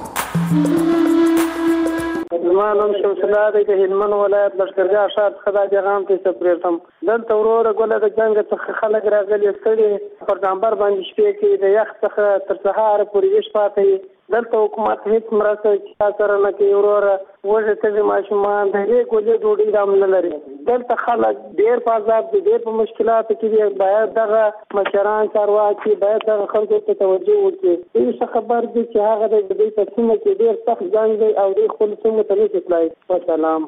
زمانم شمسلا د هلمند ولایت لشکرګاه ښار څخه د پیغام ته سپریتم. دلته وروره ګوله د جنگ څخه خلک راغلي ستړي پر ډامبر باندې شپې کې د یخ څخه تر سهار پورې ویش پاتې. دلته حکومت هیڅ مرسته سره نه کوي. وروره وژه ته ماشومان د یې ګولې ډوډۍ دام نه لري. دلته خلک ډېر په عذاب دي، ډېر په مشکلاتو کې دي. باید دغه مشران چارواکي باید دغه خلکو ته توجه وکړي. هیڅ خبر دي چې هغه د دې په سیمه کې ډېر سخت جنګ دی او د خپل سیمه ته نه تلای. والسلام.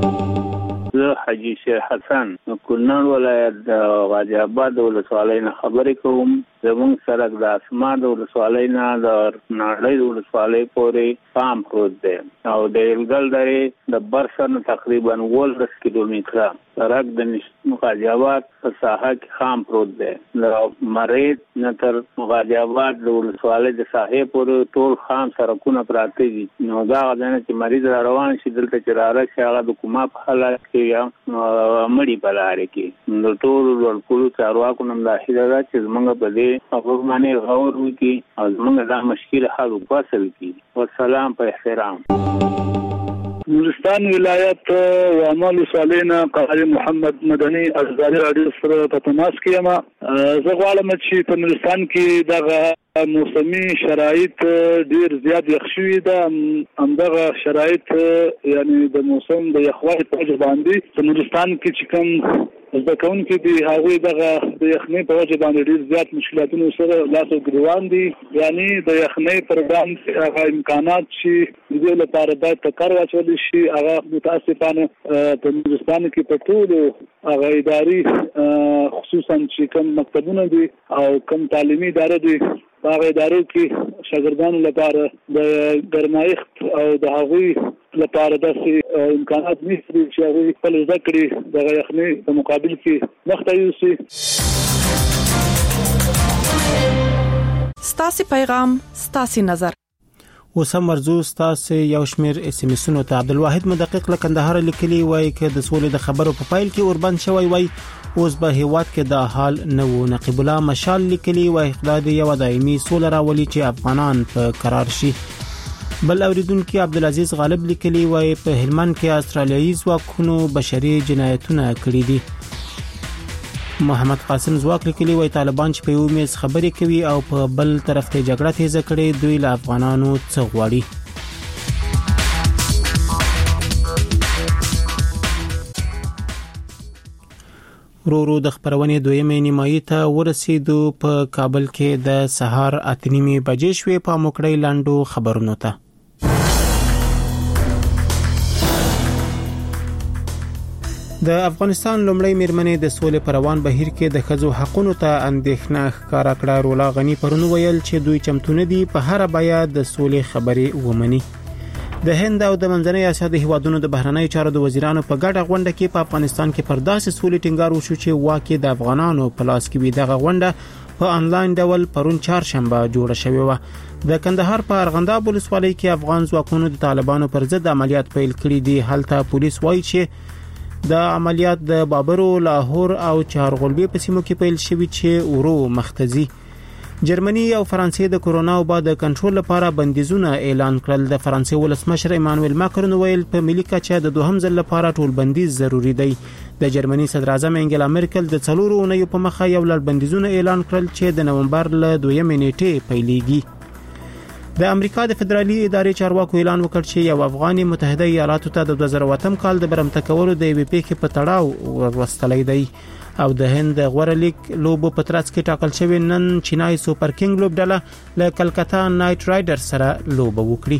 زه حاجی شیر حسن کونړ ولایت د غازی آباد ولسوالۍ نه خبرې کوم. زموږ سړک د اسمار د ولسوالۍ نه د ناړۍ د ولسوالۍ پورې پام پروت دی او د الګل درې د برسر نه تقریبا اوولس کیلومتره سړک د غازی آباد په ساحه کې خام پروت دی. د مرید نه تر غازی آباد د ولسوالۍ د ساحې پورې ټول خام سړکونه پراته دي. نو دا غواړي چې مریض را روان شي دلته چې را راشي هغه د کومه په حالت کې یا مړی په لارې کې. نو ټول ورکول چارواکو نن دا هیله ده چې زمونږ په دې خبرو باندې غور وکړي او زمونږ دا مشکل حل وکړي. والسلام په احترام. نورستان ولایت وامل سالینا قاری محمد مدني ازادي رادیو سره په تماس کې یم. زه غواړم چې په نورستان کې دغه موسمي شرایط ډیر زیات یخ شوي ده. همدغه شرایط یعنی د موسم د یخوالي په وجه باندې په نورستان کې چې کوم زده کوونکي دي هغوی دغه د یخنۍ په وجه باندې ډیر زیات مشکلاتونو سره لاس او ګریوان دي. یعنی د یخنۍ پر وړاندې هغه امکانات چې د دې لپاره باید په کار واچول شي هغه متاسفانه په نورستان کې په ټولو هغه اداري خصوصا چې کوم مکتبونه دي او کوم تعلیمي ادارې دي هغه ادارو کې شاګردانو لپاره د ګرمایښت او د هغوی لپاره داسې امکانات نشته چې هغوی خپل زده کړي د یخنۍ په مقابل کې مخته یوسي. ستاسو پیغام ستاسو نظر. وسم ورزو ستاسو یو شمیر اس ام اسونو ته عبدالواحد مدقق له کندهار لیکلی وای ک د سولې د خبرو په فایل کې اوربند شوی وای اوس به هیواد کې د حال نو نقیب الله مشال لیکلی وای خدای یو دایمي سول راولي چې افغانان په قرار شي. بل اوریدونکو عبدالعزیز غالب لیکلی وای په هلمند کې استرالیایي ځواکونو بشري جنایتونه کړی دي. محمد قاسم زواک لیکلی وای طالبان چې په یو میز خبرې کوي او په بل طرف ته جګړه تیزه کړي دوی له افغانانو څه غواړي. رو رو د خبرونې دویمې نیمایي ته ورسېدو په کابل کې د سهار اته نیمې بجې شوې په موکړی لاندو خبرونو ته. د افغانستان لومړی میرمنې د سولې پر روان بهیر کې د ښځو حقوقو ته اندېښنه ښکارا کړه. رولا غنی پرون ویل چې دوی چمتو نه دي په هر بیا د سولې خبرې ومني. د هند او د منځنۍ اسیا د هیوادونو د بهرنۍ چارو د وزیرانو په ګډه غونډه کې په افغانستان کې پر داسې سولې ټینګار وشو چې واکې د افغانانو په لاس کې وي. دغه غونډه په انلاین ډول پرون چهارشنبه جوړه شوې و. د کندهار په ارغنداب ولسوالۍ کې افغان ځواکونو د طالبانو پر ضد عملیات پیل کړي دي. هلته پولیس وایي چې د عملیات د بابرو، لاهور او چهارغلبې په سیمو کې پیل شوي چې ورو مختزي. جرمني او فرانسې د کورونا وبا د کنټرول لپاره بندیزونه اعلان کړل. د فرانسې ولسمشر ایمانوئل ماکرون ویل په ملي کچه د دوهم ځل لپاره ټول بندیز ضروری دی. د جرمني صدر اعظم انګلا مرکل د څلورو اونیو په مخه یو لړ بندیزونه اعلان کړل چې د نومبر له دویمې نیټې پیلېږي. د امریکا د فدرالي ادارې چارواکو اعلان وکړ چې یو افغاني متحده ایالاتو ته د دوه زره اووه کال د برمته کولو د وی پی کې په تړاو ورستلې دی. او د هند غوړه لیگ لوبو په ترڅ کې ټاکل شوی نن چینای سوپر کینګ لوب ډله له کلکتا نایټ رایډر سره لوب وکړي.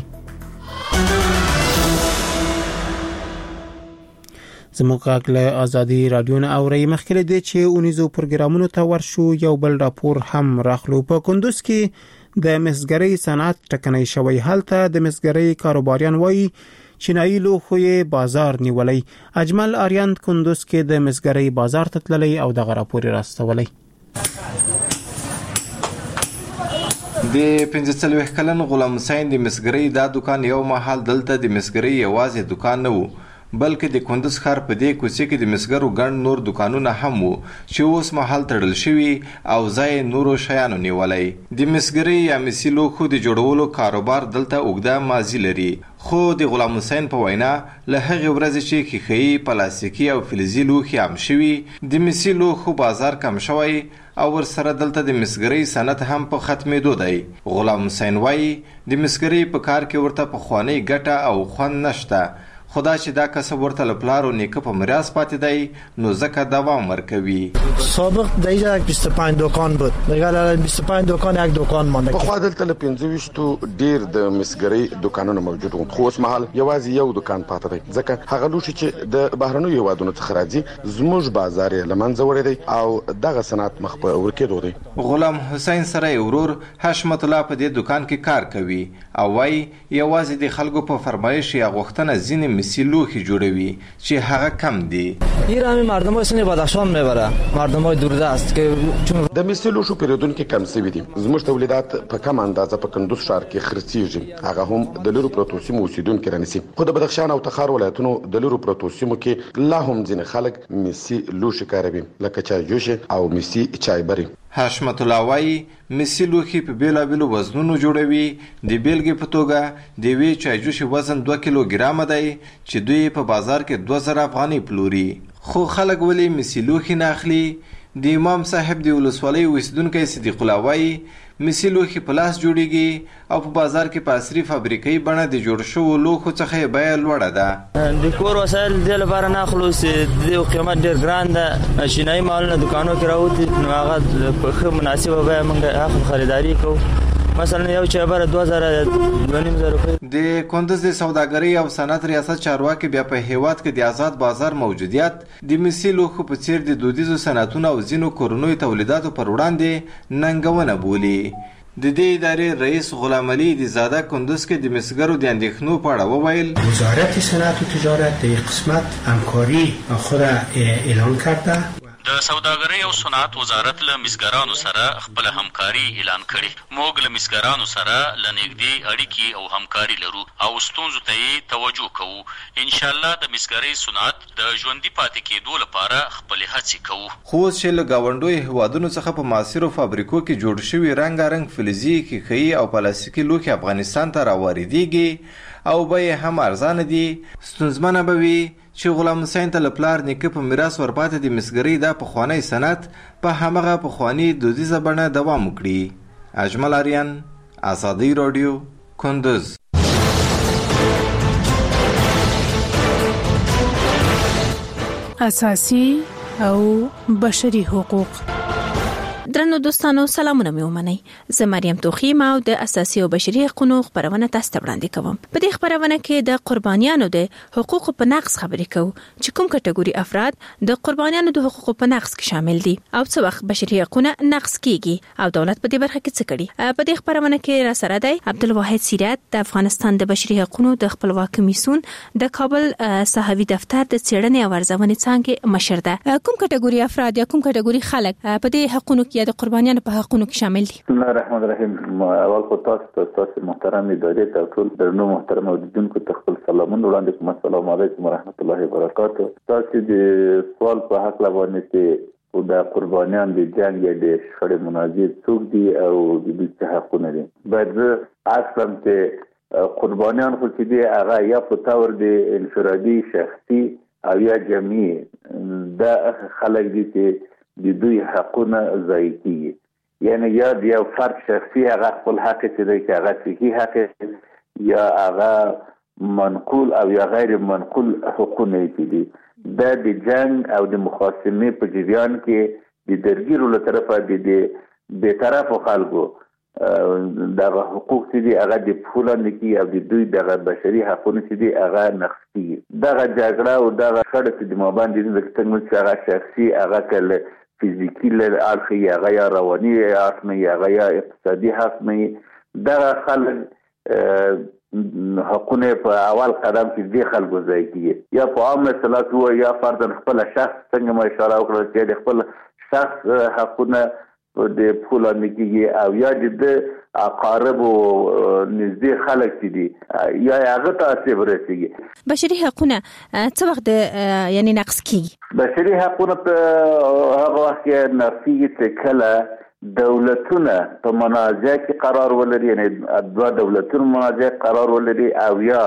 زموږ له ازادي رادیو نه اوري مخکې دي چې اونیزو پروګرامونو ته ورشو. یو بل راپور هم راخلو. په کندوز کې د مسګرۍ صنعت ټکنۍ شوی. هلته د مسګرۍ کاروباریان وایي چینایي لوخوی بازار نیولای. اجمل آریان کندوز کې د مسګرۍ بازار ته تللی او د غراپوري راستولای. د پنځه څلوېښت کلن غلام حسین د مسګرۍ دا دکان یو مهال دلته د مسګرۍ یوازې دکان نه وو بلکې د کندوز ښار په دې کوڅې کې د مسګرو ګڼ نور دکانونه هم وو چې اوس مهال تړل شوي او ځای نورو شیانو نیولای. د مسګرۍ یا مسي لوښو د جوړولو کاروبار دلته اوږده ماضي لري. خو د غلام حسین په وینا له هغې ورځې چې ښیښه‌یي، پلاستیکي او فلزي لوښي عام شوي د مسي لوښو بازار کم شوی او ورسره دلته د مسګرۍ صنعت هم په ختمېدو دی. غلام حسین وایي د مسګرۍ په کار کې ورته پخوانۍ ګټه او خوند نشته. خدا چې دا کسب ورته له پلار و نیکه په میراث پاتې دی نو ځکه دوام ورکوي. سابق در اینجا بیست و پنج دکان بود، دیگه الان بیست و پنج دکان یک دکان مانده. پخوا دلته له پنځه ویشتو ډیر د مسګرۍ دکانونه موجود وو، خو اوس مهال یوازې یو دکان پاتې دی ځکه هغه لوښي چې د بهرنیو هیوادونو څخه راځي زموږ بازار یې له منځه وړی دی او دغه صنعت مخ په ورکېدو دی. غلام حسین سره یې ورور حشمت الله په دې دکان کې کار کوي او وایي یوازې د خلکو په فرمایش یا غوښتنه ځینې مسی لوښي جوړوي چې هغه کم دي. ایرانی مردمای سن بدخشان میبره، مردمای دوردست که چون د مسی لوښو پیرودونکو کم شوي دي. زموږ تولیدات په کم اندازه په کندوز ښار کې خرڅیږي، هغه هم د لرو پروتو سیمو اوسیدونکو رانیسي. خو د بدخشان او تخار ولایتونو د لرو پروتو سیمو کې لا هم ځینې خلک مسی لوښي کاروي لکه چای جوش او مسی چای بری. حشمت الله وایي مسی لوښي په بیلابیلو وزنونو جوړوي. د بیلګې په توګه د یوې چایجوشې وزن دوه کیلو ګرامه دی چې دوی په بازار کې دوه زره افغانۍ پلوري. خو خلک ولې مسی لوښي نه اخلي؟ د امام صاحب د ولسوالۍ اوسیدونکی صدیق الله وایي مسی لوښي په لاس جوړیږي او په بازار کې په عصري فابریکې بڼه د جوړ شوو لوښو څخه یې بیه لوړه ده. د کور وسایل دې لپاره نه اخلو چې د قیمت ډېر ګران ده. چینایي مالونه دکانو کې راوځي نو هغه په ښه مناسبه بیه موږ اخلو، خریداري کوو. مثلا یو چایبر دوه زره دوه نیم زره روپۍ. د کندوز د سوداګرۍ او صنعت ریاست چارواکي بیا په هیواد کې د آزاد بازار موجودیت د مسی لوښو په څیر د دودیزو صنعتونو او ځینو کورنیو تولیداتو پر وړاندې ننګونه بولي. د دې ادارې رئیس غلام علي د زاده کندوز کې د مسګرو د اندېښنو په اړه وویل وزارت صنعت و تجارت در قسمت همکاری خود اعلان کرده. د سوداګرۍ او صنعت وزارت له مسګرانو سره خپل همکاري اعلان کړي. موږ له مسګرانو سره له نږدې اړیکې او همکاري لرو او ستونزو ته یې توجه کوو. ان شاء الله د مسګرۍ صنعت د ژوندي پاتې کېدو لپاره خپلې هڅې کوو. خو اوس چې له ګاونډیو هیوادونو څخه په معاصرو فابریکو کې جوړ شوي رنګارنګ فلزي کیښیي او پلاستیکي لوښي افغانستان ته راواردېږي او بیې هم ارزانه دي، ستونزمنه به وي چې غلام حسین ته له پلار نیکه په میراث ورپاتې د مسګرۍ دا پخوانی صنعت په همغه پخواني دودیزه بڼه دوام وکړي. اجمل آریان، ازادي راډیو، کندز. اساسي او بشري حقوق. درنو دوستانو سلامونه مې ومنئ. زه مریم توخیم او د اساسي او بشري حقوقو خبرونه تاسو ته وړاندې کوم. په دې خبرونه کې د قربانیانو د حقوقو په نقض خبرې کوو چې کوم کټګوري افراد د قربانیانو د حقوقو په نقض کې شامل دي او څه وخت بشري حقوقونه نقض کیږي او دولت په دې برخه کې څه کړي. په دې خبرونه کې را سره دی عبدالواحد سیرت د افغانستان د بشري حقوقو د خپلواک کمیسیون د کابل صحافي دفتر د څېړنې او ارزونې څانګې مشر ده. کوم کټګوري افراد یا کوم کټګوري خلک په دې حقوقو کې د قربانیانو په حقوقو کې شامل دي؟ بسم الله الرحمن الرحیم. اول خو تاسو تاسو محترم ادارې ته ټول درنو محترم اوریدونکو ته خپل سلامونه وړاندې کوم. السلام علیکم ورحمت الله وبرکاته. تاسو د سوال په حق لبانې چې د قربانیان د جنگ یا د شخړې مناظر څوک دي او د دوی څه حقونه دي. باید اصلا چې قربانیان خو چې دي هغه یا په تور د انفرادي شخصي او یا جمعي دا خلک دي چې د دوی حقونه ضایع کیږي. یعنی یا د یو فرد شخصي هغه خپل حق چې دی چې هغه صحیح حق یا هغه منقول او یا غیر منقول حقونه دي. دا د جنگ او د مخاصمې په جریان کې د درګیرو له طرفه د بیطرفو خلکو دغه حقوق چې دي هغه د پښو لاندې کیږي او د دوی دغه بشري حقونه چې دي هغه نقض کیږي. دغه جګړه او دغه شخړه چې د مابین دي د څنګه چې هغه شخصي هغه کله فیزیکی اړخ یې هغه یا رواني اړخ نه هغه یا اقتصادي حق نه دغه خلک حقونه په اول قدم کې دي خلکو ځای کیږي. یا په عام اصطلاح هو یا فرد خپل شخص څنګه ما اشاره وکړه چې د خپل شخص حقونه د پښو لاندې کیږي او یا د اقارب او نږدې خلک دي یا هغه تاسو ورسیږي. بشري حقونه څه وخت یعنی نقض کیږي؟ بشري حقونه په هغه وخت کې نقض کیږي چې کله دولتونه په منازعه کې قرار ولري، یعنی دوه دولتونه منازعه قرار ولري او یا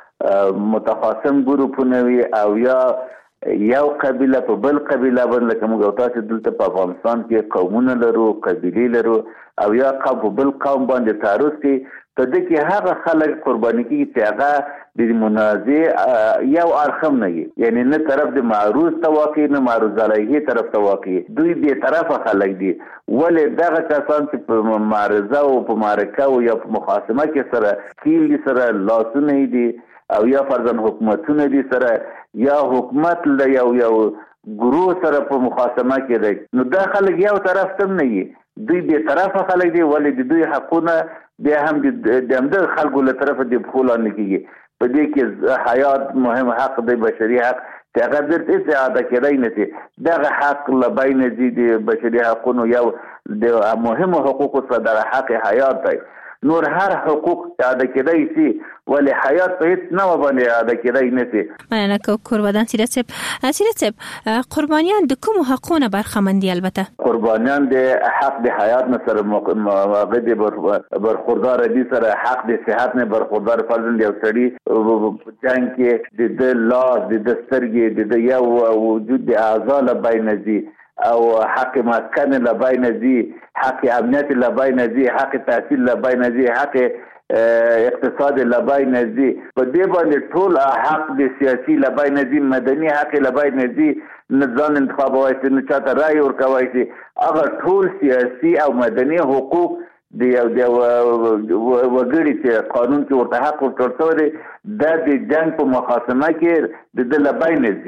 متخاصم ګروپونه وي او یا یو قبیله په بل قبیله باندې لکه موږ تاسو دلته په افغانستان کې قومونه لرو، قبیلې لرو او یا قوم په بل قوم باندې تعرض کوي. په دې کې هغه خلک قرباني کیږي چې هغه د منازع یو اړخم نه وي، یعنی نه طرف د معروض ته واقع نه معروض علیه طرف ته واقع، دوی بې طرفه خلک دي. ولې دغه کسان چې په معارضه او په معرکه او یا په مخاصمه کې سره کیل سره لاسونه دي او یا فرضاً حکومتونه دي سره یا حکومت له یو یو ګروه سره په مخاصمه کې دی، نو دا خلک یو طرف ته نه وي، دوی بې طرفه خلک دي. ولې د دوی حقونه بیا هم د همدغه خلکو له طرفه د پښو لاندې کیږي. په دې کې حیات مهم حق دی، بشري حق چې هغه بیرته هېڅ اعاده کېدی نه شي. دغه حق له بین ځي د بشري حقونو یو د مهمو حقوقو څخه دغه حق حیات دی. نور هر حقوق اعاده کېدای شي ولې حیات په هیڅ نه باندې اعاده کېدای نه شي. مننه قربانیان سیرت صاحب. سیرت صاحب قربانیان د کوم حقوقونه برخمن دي؟ البته قربانیان د حق د حیات نه سره موقع برخوردار دي، سره حق د صحت نه برخوردار. فرضاً یو سړي جنگ کې د لاس د سترګې د یو وجود د اعضاء له بین ځي او حق مسکن له بین ځي، حق امنیت له بین ځي، حق تحصیل له بین ځي، حق اقتصاد له بین ځي. په دې باندې ټول حق د سیاسي له بین ځي، مدني حق له بین ځي، نه ځان انتخابوي شي، نه چاته رای ورکوي شي. هغه ټول سیاسي او مدني حقوق د یو د وګړي چې قانون کې ورته حق ورکړل شوی دی، دا د جنگ په مخاصمه کې د له بین ځي.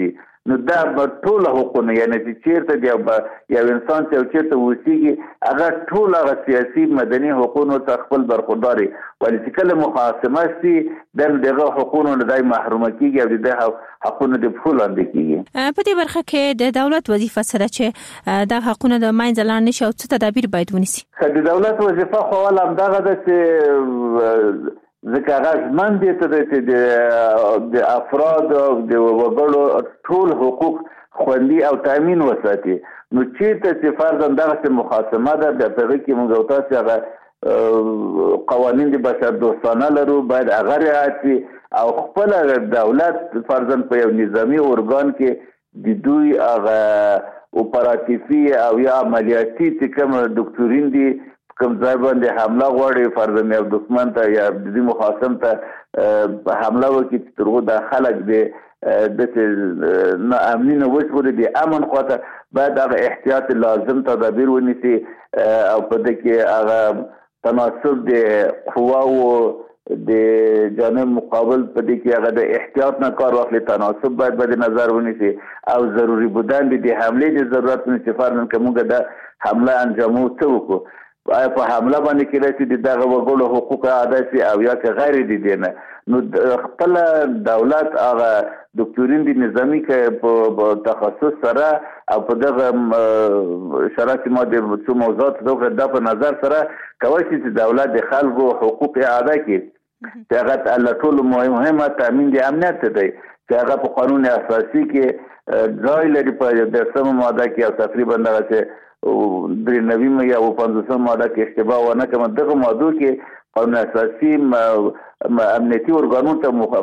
نو دا ټول حقوقونه یعنی چې چیرته دی یو انسان چې چیرته وسیږي هغه ټول هغه سیاسي مدني حقوقونه ته خپل برخورداري ولې چې کله محاکمه شي د دغه حقوقونو نه دای محروم کیږي او د حقوقونو د پښو لاندې کیږي. په دې برخه کې د دولت وظیفه سره چې د حقوقونو د منځ لاندې نشي او څه تدابیر باید ونیسي. د دولت وظیفه خو ول هم دغه د چې ځکه هغه ژمن دي ته د افراد او د وګړو ټول حقوق خوندي او تامین وساتي. نو چې ته فرضاً دغه محاکمه ده د هغه کې موږ او تاسو هغه قوانین د بشر دوستانه لرو باید هغه رعایت شي او خپل دولت فرضاً په یو نظامی ارګان کې د دوی هغه اپراتیفي او یا عملیاتي چې کوم ډاکټرین دي کوم ځای باندې حمله غواړي فرضاً یو دښمن ته یا د مخاصم ته حمله وکړي چې ترغو د خلک دی د ناامني نه وژغوري د امن خواته باید هغه احتیاط لازم تدابیر ونیسي او په دې کې هغه تناسب د قواو د جانب مقابل په دې کې هغه د احتیاط نه کار واخلي تناسب باید باید نظر ونیسي او ضروري بودن د حملې د ضرورت نه فرضاً کومه د حمله انجامو څه وکړو آیا په حمله باندې کې چې دغه وګړو حقوق ادا شي او یا که غیر دي دي نه نو خپل دولت هغه ډاکټرین دي نظامی کې په تخصص سره او په دغه شرایط ماده څو موضوعات دغه د په نظر سره کوي چې دولت د خلکو حقوق ادا کړي چې هغه الله ټول مهمه تامین د امنیت دی چې هغه په قانون اساسي کې ځای لري په دسمه ماده کې او تقریبا دغه درې نوي مې او پنځوسمه ماده کې اشتباه ونه کوم دغه موضوع کې قانون اساسي امنیتي ارګانونو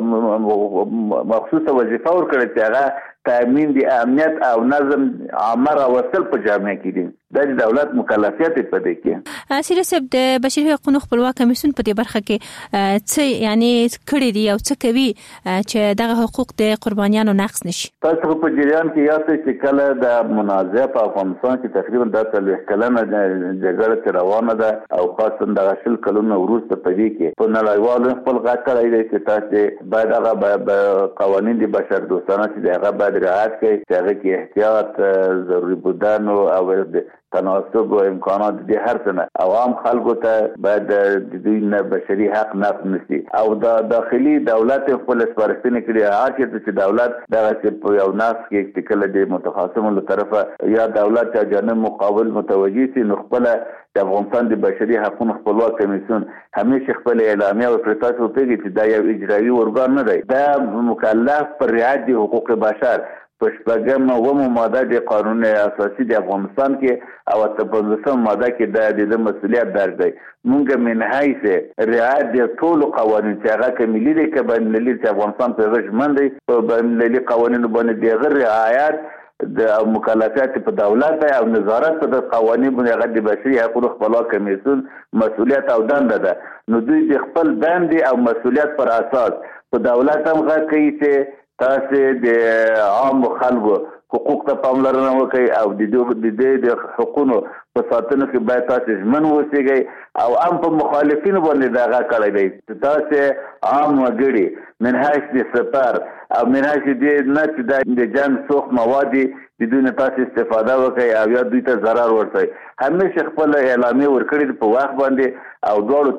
ته مخصوصه وظیفه ورکړي چې هغه تامین د امنیت او نظم عامه راوستل په جامعه کې دي. دا د دولت مکلفیت په دې کې. سیره صاحب د بشري حقوقو خپلواک کمیسیون په دې برخه کې څه یعنی کړی دی او څه کوي چې دغه حقوق د قربانیانو نقص نشي. تاسو په جریان کې یاست چې کله د منازعه په افغانستان کې تقریبا د څلوېښت کلنه جګړه روانه ده او خاصه د شل کلونو وروسته په دې کې په نړیوالو خپل غږ کړی دی چې تاسو باید هغه قوانین د بشر دوستانه چې هغه باید رعایت کړي چې هغه کې احتیاط ضروري بودن او تناسب و امکانات د هر څه عوام خلکو ته باید د دوی بشري حق نقض نشي او د داخلي دولت خپل سپارښتنې کړي هغه چې دولت دغه په یو ناس کې چې کله د متخاصمو له طرفه یا دولت یا جانب مقابل متوجي سي نو خپل د افغانستان د بشري حقوقو خپلواک کمیسیون همیشه خپل اعلامیه او پرتاسو پیږي چې دا یو اجرایي ارګان نه دی دا مکلف پر رعایت د حقوق بشر په شپږم اوومه ماده د قانون اساسي د افغانستان کې او په پنځوسمه ماده کې د د مسؤلیت درج دی. موږ من حیث رعایت د ټول قوانین چې هغه کملي دي که بین‌المللي چې افغانستان په ژمن دی په بین‌المللي قوانینو باندې د غیر رعایت د مکلفیت په دولت دی او نظارت په قوانین باندې هغه د بشري حقوقو خپلواک کمیسیون مسؤلیت او دنده ده. نو دوی د خپل دندې او مسؤلیت پر اساس په دولت هم غږ کوي چې تاسو د عام خلکو حقوق ته پاملرنه وکړئ او د دې د حقوقو په ساتنه کې باید تاسو ژمن اوسئ او هم په مخالفینو باندې دغه کړی دی تاسو عام وګړي من حیث د سفر او من حیث د نه چې د جنگ سوخ موادي بدون تاسو استفاده وکړئ او یا دوی ته ضرر ورسوي. همیشه خپل اعلامیه ورکړي په وخت باندې او دوه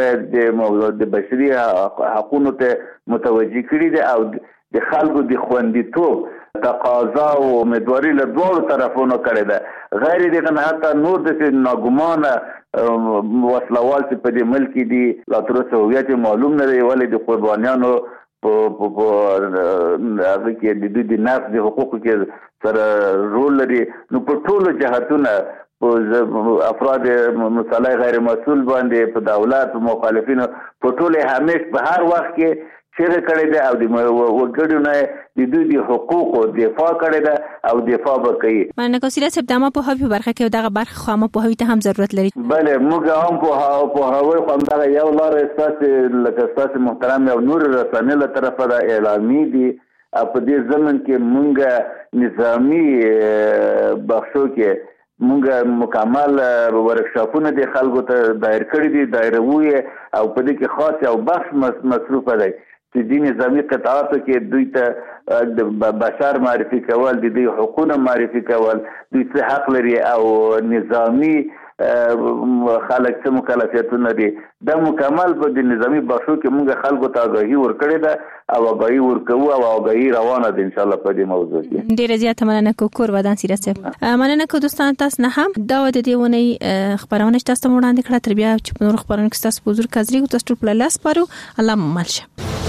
طرفه د بشري حقوقو ته متوجي کړي دي او د خلکو د خوندیتوب تقاضا او امیدواري له دوه طرفونو کړي ده. غیر دغه نه حتی نور د ناګمانه وسلوال چې په دې ملک دي لا تر اوسه هویت معلوم نه دی ولې د قربانیانو په په هغه کې د دې نفس د حقوقو کې سره رول لري. نو په ټولو جهاتونو افراد مصالح غیر مسؤل باندې په دولت مخالفینو په ټوله همیش په هر وخت کې چیرې کړی دی او د وګړو نه د دوی د حقوقو دفاع کړی دی او دفاع به کوي. مننه کوسیله صاحب د ما په هوی برخه کې دغه برخه خو ما په هوی ته هم ضرورت لري. بله موږ هم په په هوی خو دغه یو لار اساس لکه اساس محترم او نور رسنۍ له طرفه د اعلامي دي په دې ځمن کې موږ نظامی بخشو کې موږ مکمل ورکشاپونه د خلکو ته دایر کړی دي دایروي او په دې کې خاص او بخش مصروف دی چې د نظامی قطاعاتو کې دوی ته د بشر معرفي کول، د دوی حقوقونه معرفي کول، دوی څه حق لري او نظامی خلک څه مکلفیتونه دي. دا مکمل په د نظامی بخشو کې موږ خلکو ته آگاهي ورکړې ده او آگاهي ورکوو او آگاهي روانه ده ان شاء الله په دې موضوع کې. ډیره زیاته مننه کوم کور ودان سیرت صاحب. مننه کوم دوستان تاسو نه هم دا د دې ونې خبرونه تاسو ته وړاندې کړه، تر بیا چې په نور خبرونه کې تاسو حضور کاذری او تاسو په لاس پارو الله مالشه.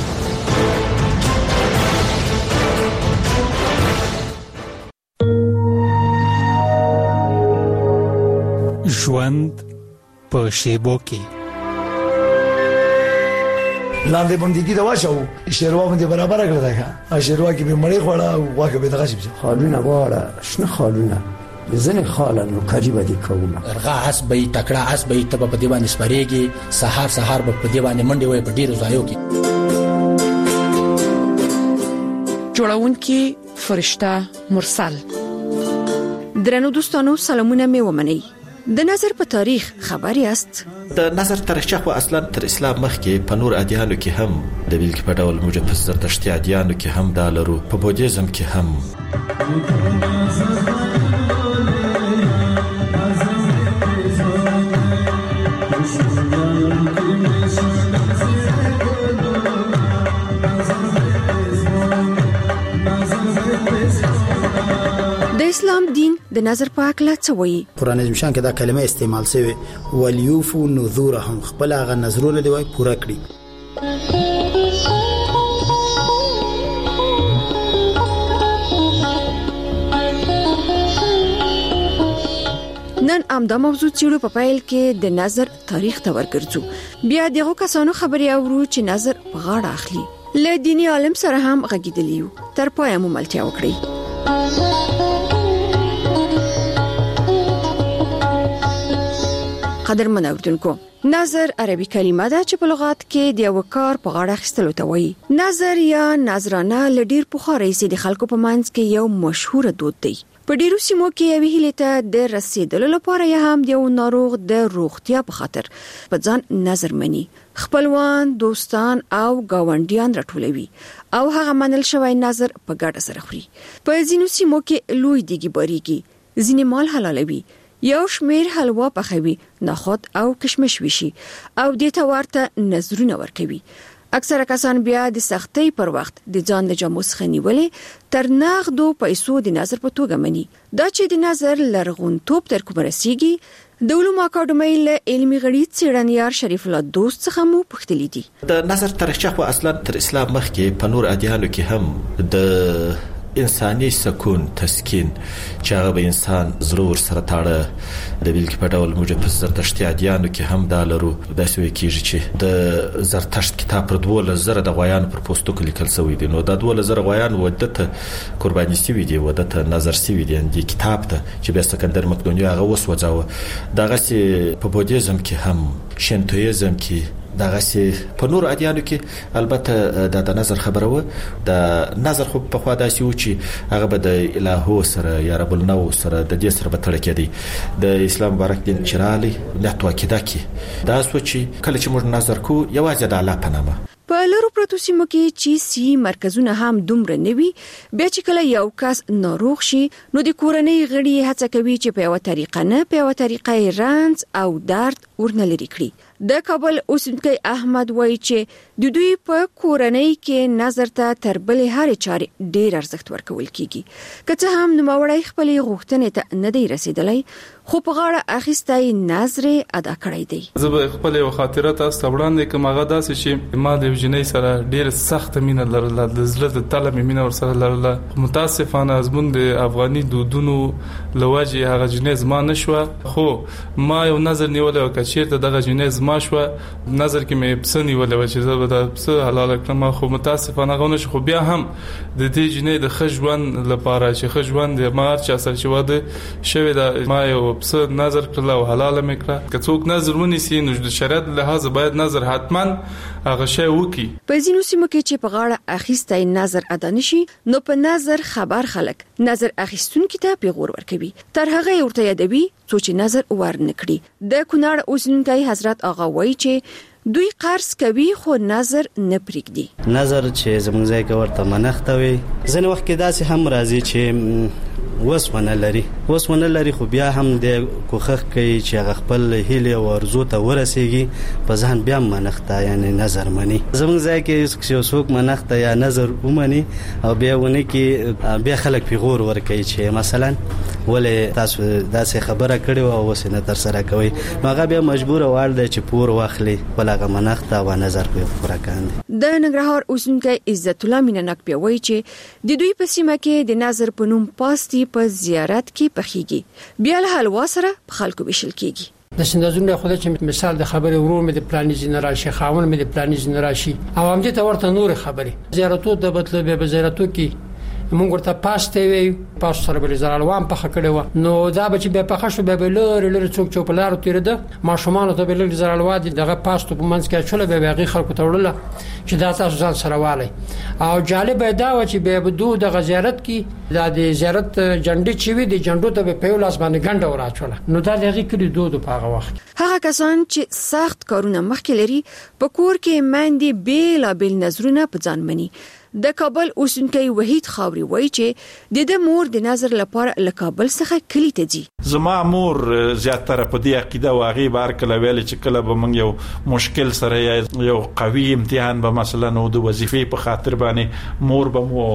ژوند په شیبو کې لاندې باندې دا واښو شیروا باندې برابر کړل دا شیروا کې به مړی خوړه او واګه به دغه شي خالونه واړه شنه خالونه ځنه خالونه قریبه دي کومه ارغا اس به تکړه اس به تب په دی باندې سپریږي سحر سحر په دی باندې منډي وای په ډیرو ځایو کې جوړون کې فرشتہ مرسل. درنو دوستانو سلامونه مې ومنئ. د نظر په تاریخ خبر یاست؟ د نظر تاریخچه خو اصلا تر اسلام مخکې په نور ادیانو کې هم د بیلګې په ډول موږ په زرتشتي ادیانو کې هم دا لرو، په بودیزم کې هم. د اسلام دین د نظر په اړه څه وایي؟ قران عظیم شان کې دا کلمه استعمال شوی ولیوفو نذورهم، خپل هغه نظرونه دی وای پوره کړی. نن امدا موضوع چیرو په پایل کې د نظر تاریخ ته ورګرځو، بیا دغه کسانو خبري اورو چې نظر په غاړه اخلي. له دیني عالم سره هم غږیدلیو، تر پای مو ملتیا وکړي. قدر منوردونکو، نظر عربي کلمه ده چې په لغت کې د یو کار په غاړه اخیستلو ته وایي. نظر یا نظرانه لډیر په خوري سي د خلکو په منځ کې یو مشهور دود دی. په ډیرو سیمو کې یو هیله ته د رسیدلو لپاره یا هم د یو ناروغ د روغتیا په خاطر په ځان نظر مني، خپلوان، دوستان او گاونډیان راټولوي او هغه منل شوی نظر په ګډه سره خوري. په ځینو سیمو کې لوی دیګي باریږي، ځینې مال حلالوي، یو شمیر حلوا پخوي، نخود او کشمش وشي او د ته ورته نظرونه ورکوي. اکثره کسان بیا د سختۍ پر وخت د ځان له جامو څخه نیولې تر نغدو پیسو د نظر په توګه مني. دا چې د نظر لرغونتوب تر کومه رسیږي د علومو اکاډمۍ له علمي غړي څېړنیار شریف الله دوست څخه مو پوښتلي دي. د نظر تاریخچه خو اصلا تر اسلام مخکې په نور ادیانو کې هم د انساني سکون تسکین چې هغه به انسان ضرور سره تاړه د بیلګې په ډول موږ په زرتشتي ادیانو کې هم دا لرو. داسې وی کېږي چې د زرتشت کتاب پر دوله زره د غویانو پر پوستو کې لیکل شوی دی، نو دا دوله زره غویان ودته قرباني شوي دي، ودته نظر شوي دي د کتاب ته چې بیا سکندر مقدوني هغه وسوځاوه. دغسې په بودیزم کې هم، شینتویزم کې، دغه سي په نور ادیانو کې البته د د نظر خبره و. د نظر خو په خوا داسي و چې هغه به د الهو سره یا رب النو سره د دې سره به تړل کېدی. د اسلام مبارک دین چرالي نهته عقیده کې دا سوچي کله چې موږ نظر کو یوازې د الله په نامه. په لورو پروتو سیمو کې چې سی مرکزونه هم دومره نوي، بیا چې کله یو کس ناروغ شي نو د کورنۍ غړي هڅه کوي چې په یو طریقه نه په یو طریقه رنځ او درد ورنلري کړي. د کابل اوسیدونکي احمد وایي چې د دوی په کورنۍ کې نظر ته تر بلې هرې چارې ډېر ارزښت ورکول کیږي. که څه هم نوموړی خپلې غوښتنې ته نه دی رسیدلی، خو په غاړه اخیستی نظر ادا کړی دی. زه به خپل یو خاطره تاسو ته وړاندې کوم. هغه داسې چې ما د یو جنۍ سره ډېر سخت مینه لرله، د زړه د تله مې مینه ورسره لرله. متاسفانه زموږ د افغاني دودونو لوجې هغه جنۍ زما نشوه، خو ما یو نظر نیولی و که چېرته دغه جنۍ زما شوه، نظر کې مې پسه نیولی وه چې زه به د پسه حلاله کړم، خو متاسفانه هغه ونه شو. خو بیا هم د دې جنۍ د ښه ژوند لپاره چې ښه ژوند ما هر چا سره چې واده شوی ده، ما یو پسه نظر کړل او حلاله مې کړه. که څوک نظر ونیسي نو د شریعت لحاظ باید نظر حتما هغه شی وکړي. په ځینو سیمو کې چې په غاړه اخیستی نظر ادا نشي نو په نظر خبر خلک نظر اخیستونکي ته پیغور ورکوي، تر هغه ورته یادوي څو چې نظر ورنکړي. د کونړ اوسیدونکی حضرت آغا وایي چې دوی قرض کوي خو نظر نه پریږدي. نظر چې زموږ ځای کې ورته منښت وي ځنه وخت کې داسې هم راځي چې وسونه لري وسونه لري خو بیا هم د کوخخ کوي چې هغه خپل هیله او ارزو ته ورسیږي په ځان بیا منښت یعنی نظر مني. زموږ ځای کې یو څوک منښت یا نظر ومني او بیا ونه کې بیا خلک پیغور ورکوي چې مثلا ولې تاسو داسې خبره کړې او وسنه تر سره کوي نو هغه بیا مجبور وړ دی چې پور واخلي ولغه منښت او نظر په پوره کاندي. د ننګرهار اوسنکي عزت الله میننک پیوي چې د دوی په سیمه کې د نظر په نوم پاستي په زیارت کې پخېږي بیا له حلوا سره په خلکو وشل کېږي. د سندازونو خو د مثال د خبرې ورور مې د پلاني جنرال خاون مې د پلاني جنرال شي او هم دې ته ورته نور خبرې زیارتو د بدل به زیارتو کې مونږ ورته پاسته وی پاس سره بل زرالوان په خکړه و نو دا به چې به په خښو به لور لور څوک چوپلار تیر ده ما شومان ته بل زرالوا دي دغه پاستو په منځ کې چوله به باغی خلکو ته وړله چې دا تاسو ځان سره والی او جالب دا و چې به بدو د زیارت کې د زیارت جنډي چې وی د جنډو ته په یو لاس باندې ګنده وراچوله نو دا لږی کړي دوه د پاغه وخت هغه کسان چې سخت کارونه مخکې لري په کور کې مندي بیل بیل نظرونه په ځان مني. د کابل اوسنکي وحید خاوري وایي چې د د مور د نظر لپاره له کابل څخه کلی ته ځي. زما مور زیاتره په دې عقیده واغې بار کله ویل چې کله به موږ یو مشکل سره یو قوي امتحان به مثلا نو د وظیفې په خاطر باندې مور به مو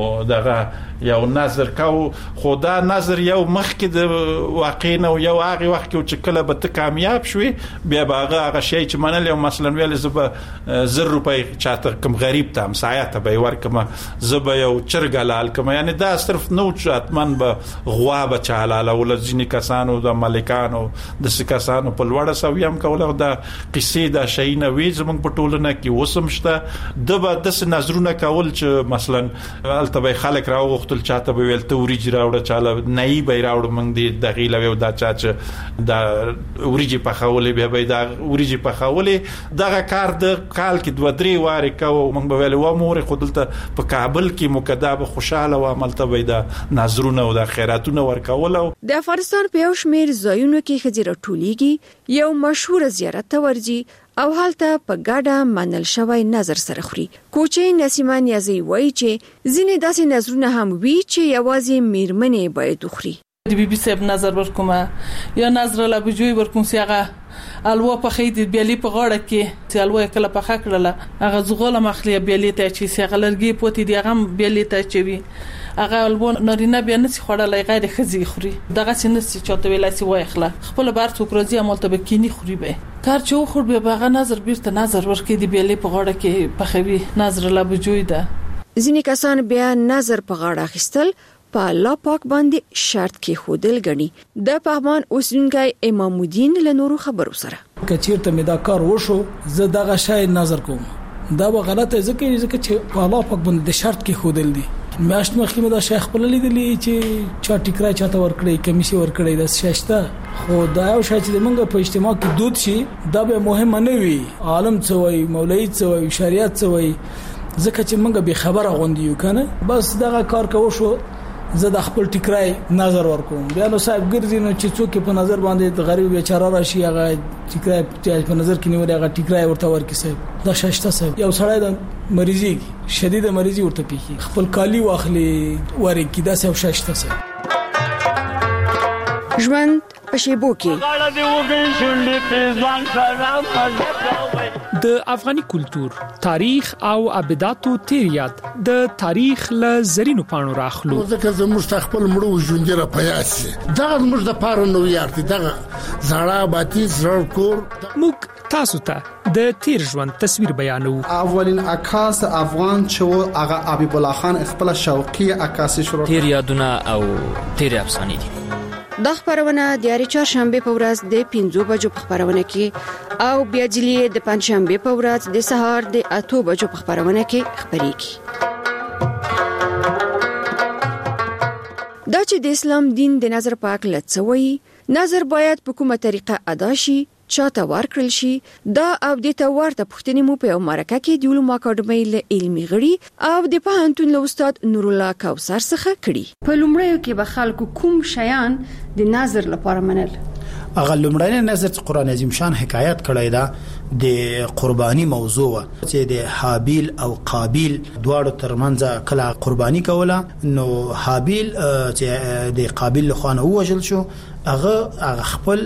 دغه یو نظر کو خدا نظر یو مخکې د واقع نه یو هغه وخت چې کله به ته کامیاب شوي بیا به هغه هغه شی چې منل یو مثلا ویل زه زر روپۍ چاته کم غریب ته همسایه ته به ورکم زبا یو چرګلال کما یعنی دا صرف نو چاتمن به غوا به چالاله ول ځینی کسانو د مالکانو د سکاسانو په لوړه سویم کوله دا قصې دا شي نه وی زمونږ په ټولنه کې وسمشته د به د نظرونه کول چې مثلا الته خلک راوغتل چاته به ویل توريج راوړه چاله نه به راوړ موږ دی د غیله دا چاچ دا اوريجي په خولې به به دا اوريجي په خولې دغه کار د کال کې دوه درې واره کو موږ به ویل و مور خودلته په کابل کې مقدمه خوشاله او عملته وي دا نظرونه او د خیراتونه ورکول. د افغانستان په یو شمیر ځایونو کې خزیره ټولیږي یو مشهور زیارت ته ورځي او هلته په ګډه منل شوی نظر سره خوري. کوچي نسیمان یازي وایي چې ځینې داسې نظرونه هم وی چې یوازې میرمنې باید وخوري. د بي بي سیب نظر ورکومه یا نظر لا بجوي ورکوم سیغه الوا په خېد بیلې په غاړه کې چې الوا کله په خکړله هغه زغله مخلي بیلې ته چې سیغه لرګي پوتې دی هغه بیلې ته چوي هغه الوا نارینه بیا نسی خوړلای غیر خزي خوري دغه سنسي چاته ویلاسي وایخله خپل بار څوک راځي عملته به کینی خوري به کار چې خور به هغه نظر بیرته نظر ورکې دی بیلې په غاړه کې په خوي نظر لا بجوي ده. ځینې کسان بیا نظر په غاړه خستل په الله پاک باندې شرط کې خودل غني. د پهمان اوسنګای امام الدین له نورو خبرو سره کچیرته مې دا کار وشو زه دغه شای نظر کوم دا به غلطه ځکه ځکه چې په الله پاک باندې شرط کې خودل دي. میاشت مخکې مې دا شیخ خپل لیدلې چې چا ټیکرا چاته ور کړی کمیسي ور کړی د شاشته خو دا یو شای چې موږ په اجتماع کې دود شي دا به مهم نه وي عالم څه وای مولوی څه وای شریعت څه وای ځکه چې موږ به خبره غوندیو کنه بس دغه کار کوو شو زه د خپل ټیکرای نظر ورکوم بیا نو صاحب ګرځي نو چې څوک په نظر باندې د غریب بیچاره راشي هغه ټیکرای په نظر کې نیولې هغه ټیکرای ورته ورکي صاحب دا شاشته صاحب یو سړی د مریضي شدید مریضي ورته پیخي خپل کالی واخلي ورکی دا صاحب شاشته صاحب ژوند په شیبو کې د افغاني کلچر تاریخ او ابداتو تیریات د تاریخ له زرینو پاڼو راخلو ځکه زموږ خپل مړو ژوند را پیاسي دا موږ د پاره نو یارتي دا زړه باتی زړه کور موږ تاسو ته د تیر ژوند تصویر بیانو. اولین عکاس افغان چې هغه حبیب الله خان خپل شوقي عکاسي شروع تیر یادونه او تیر افسانې دي. د خبرونه د یاري چهارشنبه په ورځ د پنځو بجو په خبرونه کې او بیا جلی د پنځشنبه په ورځ د سهار د اته بجو په خبرونه کې خبرېږي. دا چې د اسلام دین د نظر پاک لڅوي نظر باید په کومه طریقه ادا شي چاته ورکړل شي دا او د تورته پښتني مو په مرکه کې د علوم اکاډمۍ له علمي غړي او د پوهنتون له استاد نور الله کوثر څخه کړي. په لومړیو کې به خلکو کوم شیان د نظر لپاره منل اغه لومړی نظر چې قران عظیم شان حکایت کړی دا د قرباني موضوع چې د حابیل او قابیل دواړو ترمنځ کله قرباني کوله نو حابیل چې د قابیل له خوا وژل شو هغه خپل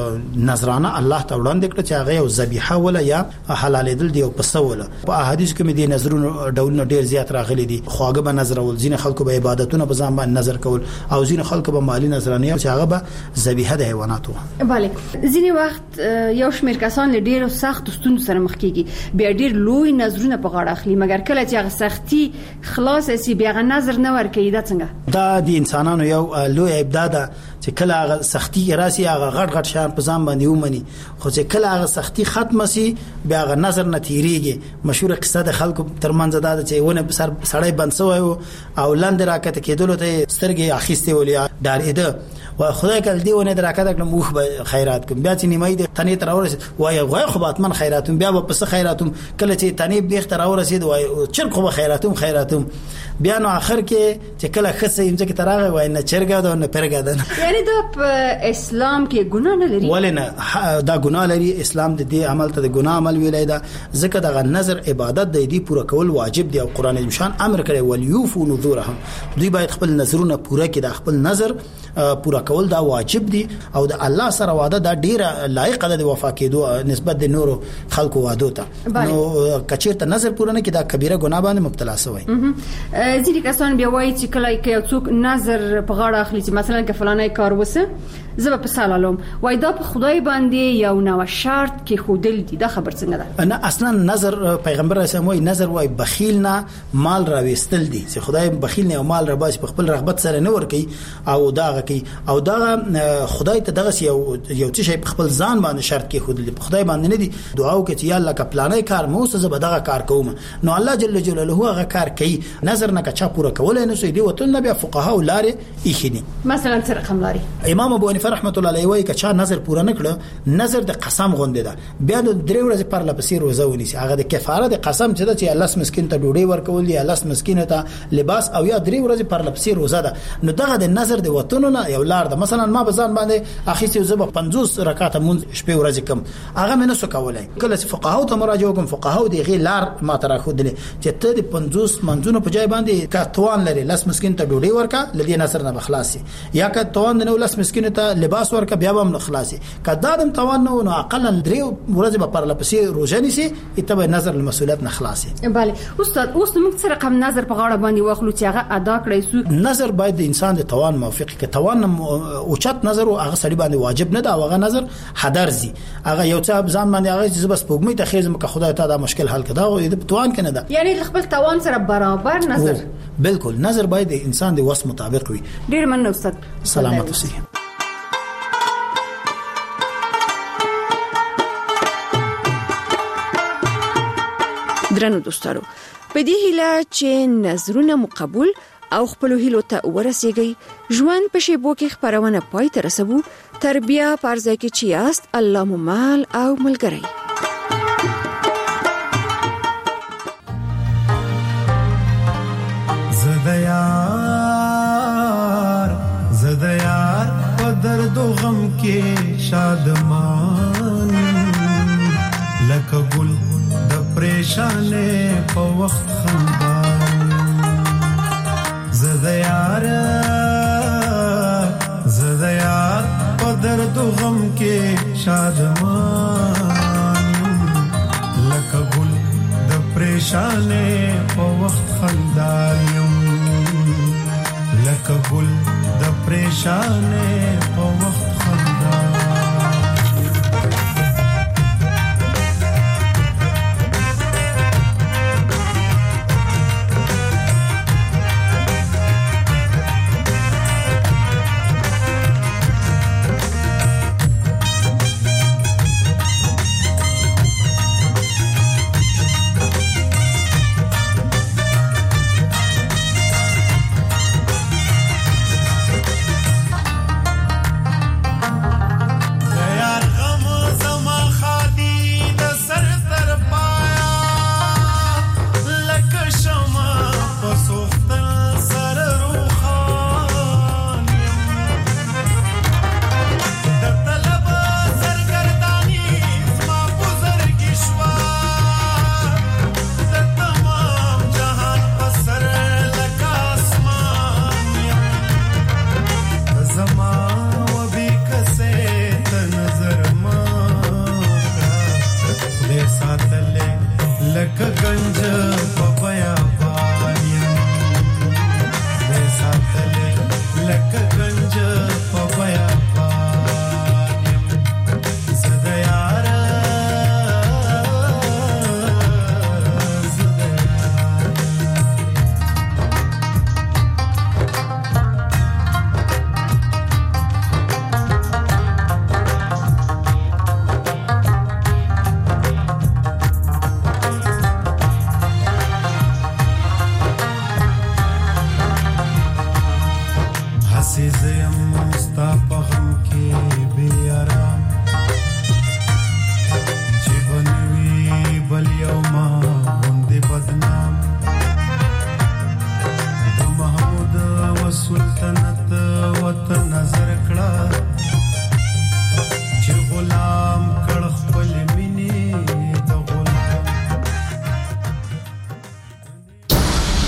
نظرانه الله ته وړاندې کړ چې هغه یو ذبیحه ولا یا حلالېدل دی او پسوله په احادیث کې مې د نظرونو ډولونه ډیر زیات راغلي دي خواږه به نظر ول ځین خلکو به عبادتونه په ځان باندې نظر کول او ځین خلکو به مالی نظرانه چې هغه به ذبیحه د حیواناتو bale ځینی وخت یو شمېر کسان له ډیرو سخت ستونزو سره مخ کیږي بیا ډیر لوی نظرونه په غاړه اخلي مګر کله چې هغه سختي خلاص شي بیا هغه نظر نه ورکوي دا څنګه دا د انسانانو یو لوی ابداع ده چې کله هغه سختی راسي هغه غټ غټ شان په ځان باندې ومني خو چې کله هغه سختی ختم شي بیا هغه نظر نه تیریږي مشهور قصه د خلکو ترمنځ دا چې ونه سر سړی بنسوي او لاندې راکته کېدل ته سترګې اخیسته ولیا ډارېده و خدای کله دی ونه دراکته کړم موخ به خیرات کوم بیا چې نیمه دې تنې تر اورس وای غوي خو باتمن خیراتم بیا په څه خیراتم کله چې تنې بیخ تر اورسید وای چر خو خیراتم خیراتم بیا نو اخر کې چې کله خصه یم چې ترغه وای نه چرګا دا نه پرګا دا یعنی دا په اسلام کې ګناه نه لري ولنه دا ګناه لري اسلام د دې عمل ته د ګناه عمل ویلای دا ځکه دا نظر عبادت د دې پوره کول واجب دی او قران مشان امر کړی ولیوفو نذورهم دوی باید خپل نظرونه پوره کړي د خپل نظر پوره کول دا واجب دي او د الله سره وعده دا ډیره لایق ده د وفا کېدو نسبت د نورو خلکو وعده ته نو کچیرته نظر پوره نه کړي دا کبیره ګناه باندې مبتلا شوی ځینې کسان بیا وایي چې کله یو څوک نظر په غاړه اخلي چې مثلا که فلانه کار وسه زه په سلام وای دا په خدای باندې یو نو شرط کې خودل دي دا خبر څنګه ده نه اصلا نظر پیغمبر اسلام وای نظر وای بخیل نه مال راويستل دي چې خدای بخیل نه مال را باش په خپل رغبت سره نه ور کوي او دا کوي او دا خدای ته دغه یو یو څه په خپل ځان باندې شرط کې خودل په خدای باندې نه دي دعا وکړي چې یا الله کا پلانې کار مو څه به دغه کار کوم نو الله جل جلاله هغه کار کوي نظر نه کا پورا کولای نه سي دي وتل نبي فقها ولاره يخني مثلا سر رقم لاري امام ابو حنیفه رحمت الله علیه وایي کچا نظر پورا نکړه نظر د قسم غونډه ده بیا د درې ورځې پر لپسې روزه ونیسي هغه د کفاره د قسم چې د چې الله مسکین ته ډوډۍ ورکول دي الله مسکین ته لباس او یا درې ورځې پر لپسې روزه ده نو دغه د نظر د وتونو نه یو لار ده مثلا ما بزان باندې اخیسه زب پنځوس رکعات مونږ شپې ورځې کم هغه مې نه سو کولای کله چې فقهاو ته مراجعه کوم فقهاو دی غي لار ما تر خو دي چې ته د پنځوس منځونو په ځای باندې کا توان لري لاس مسکین ته ډوډۍ ورکا لدی نظر نه بخلاصي یا کا توان نه لاس مسکین ته لباس ورکا بیا هم خلاصي کدا دم توان نو اقل درې ورځې په پر لپسې روزه نیسي اتبع نظر المسؤلیت نه خلاصي bale استاد اوس موږ سره کوم نظر په غاړه باندې واخلو چې هغه ادا کړی سو نظر باید د انسان د توان موافق کې توان اوچت نظر او هغه سړي باندې واجب نه دا هغه نظر حدرزي هغه یو څه ځان باندې هغه چې بس پوګمې ته خېزم که خدای ته دا مشکل حل کړه او د توان کنه دا یعنی خپل توان سره برابر نظر بالکل نظر باید د انسان د وس مطابق وي ډیر مننه استاد سلامت اوسئ درنو دوستانو په دې هیله چې نظرونه مقبول او خپل هیلو ته ورسیږي ژوند په شیبو کې خبرونه پای ته رسوو تربیه پرځای کې چې است الله مال او ملګری زديار زديار په درد او غم کې شادمان لکه ګل د پریشانې په وخت خندان زديار زديار په درد او غم کې شادمان لکه ګل د پریشانې په وخت خندان لکه ګل د پریشانې په وخت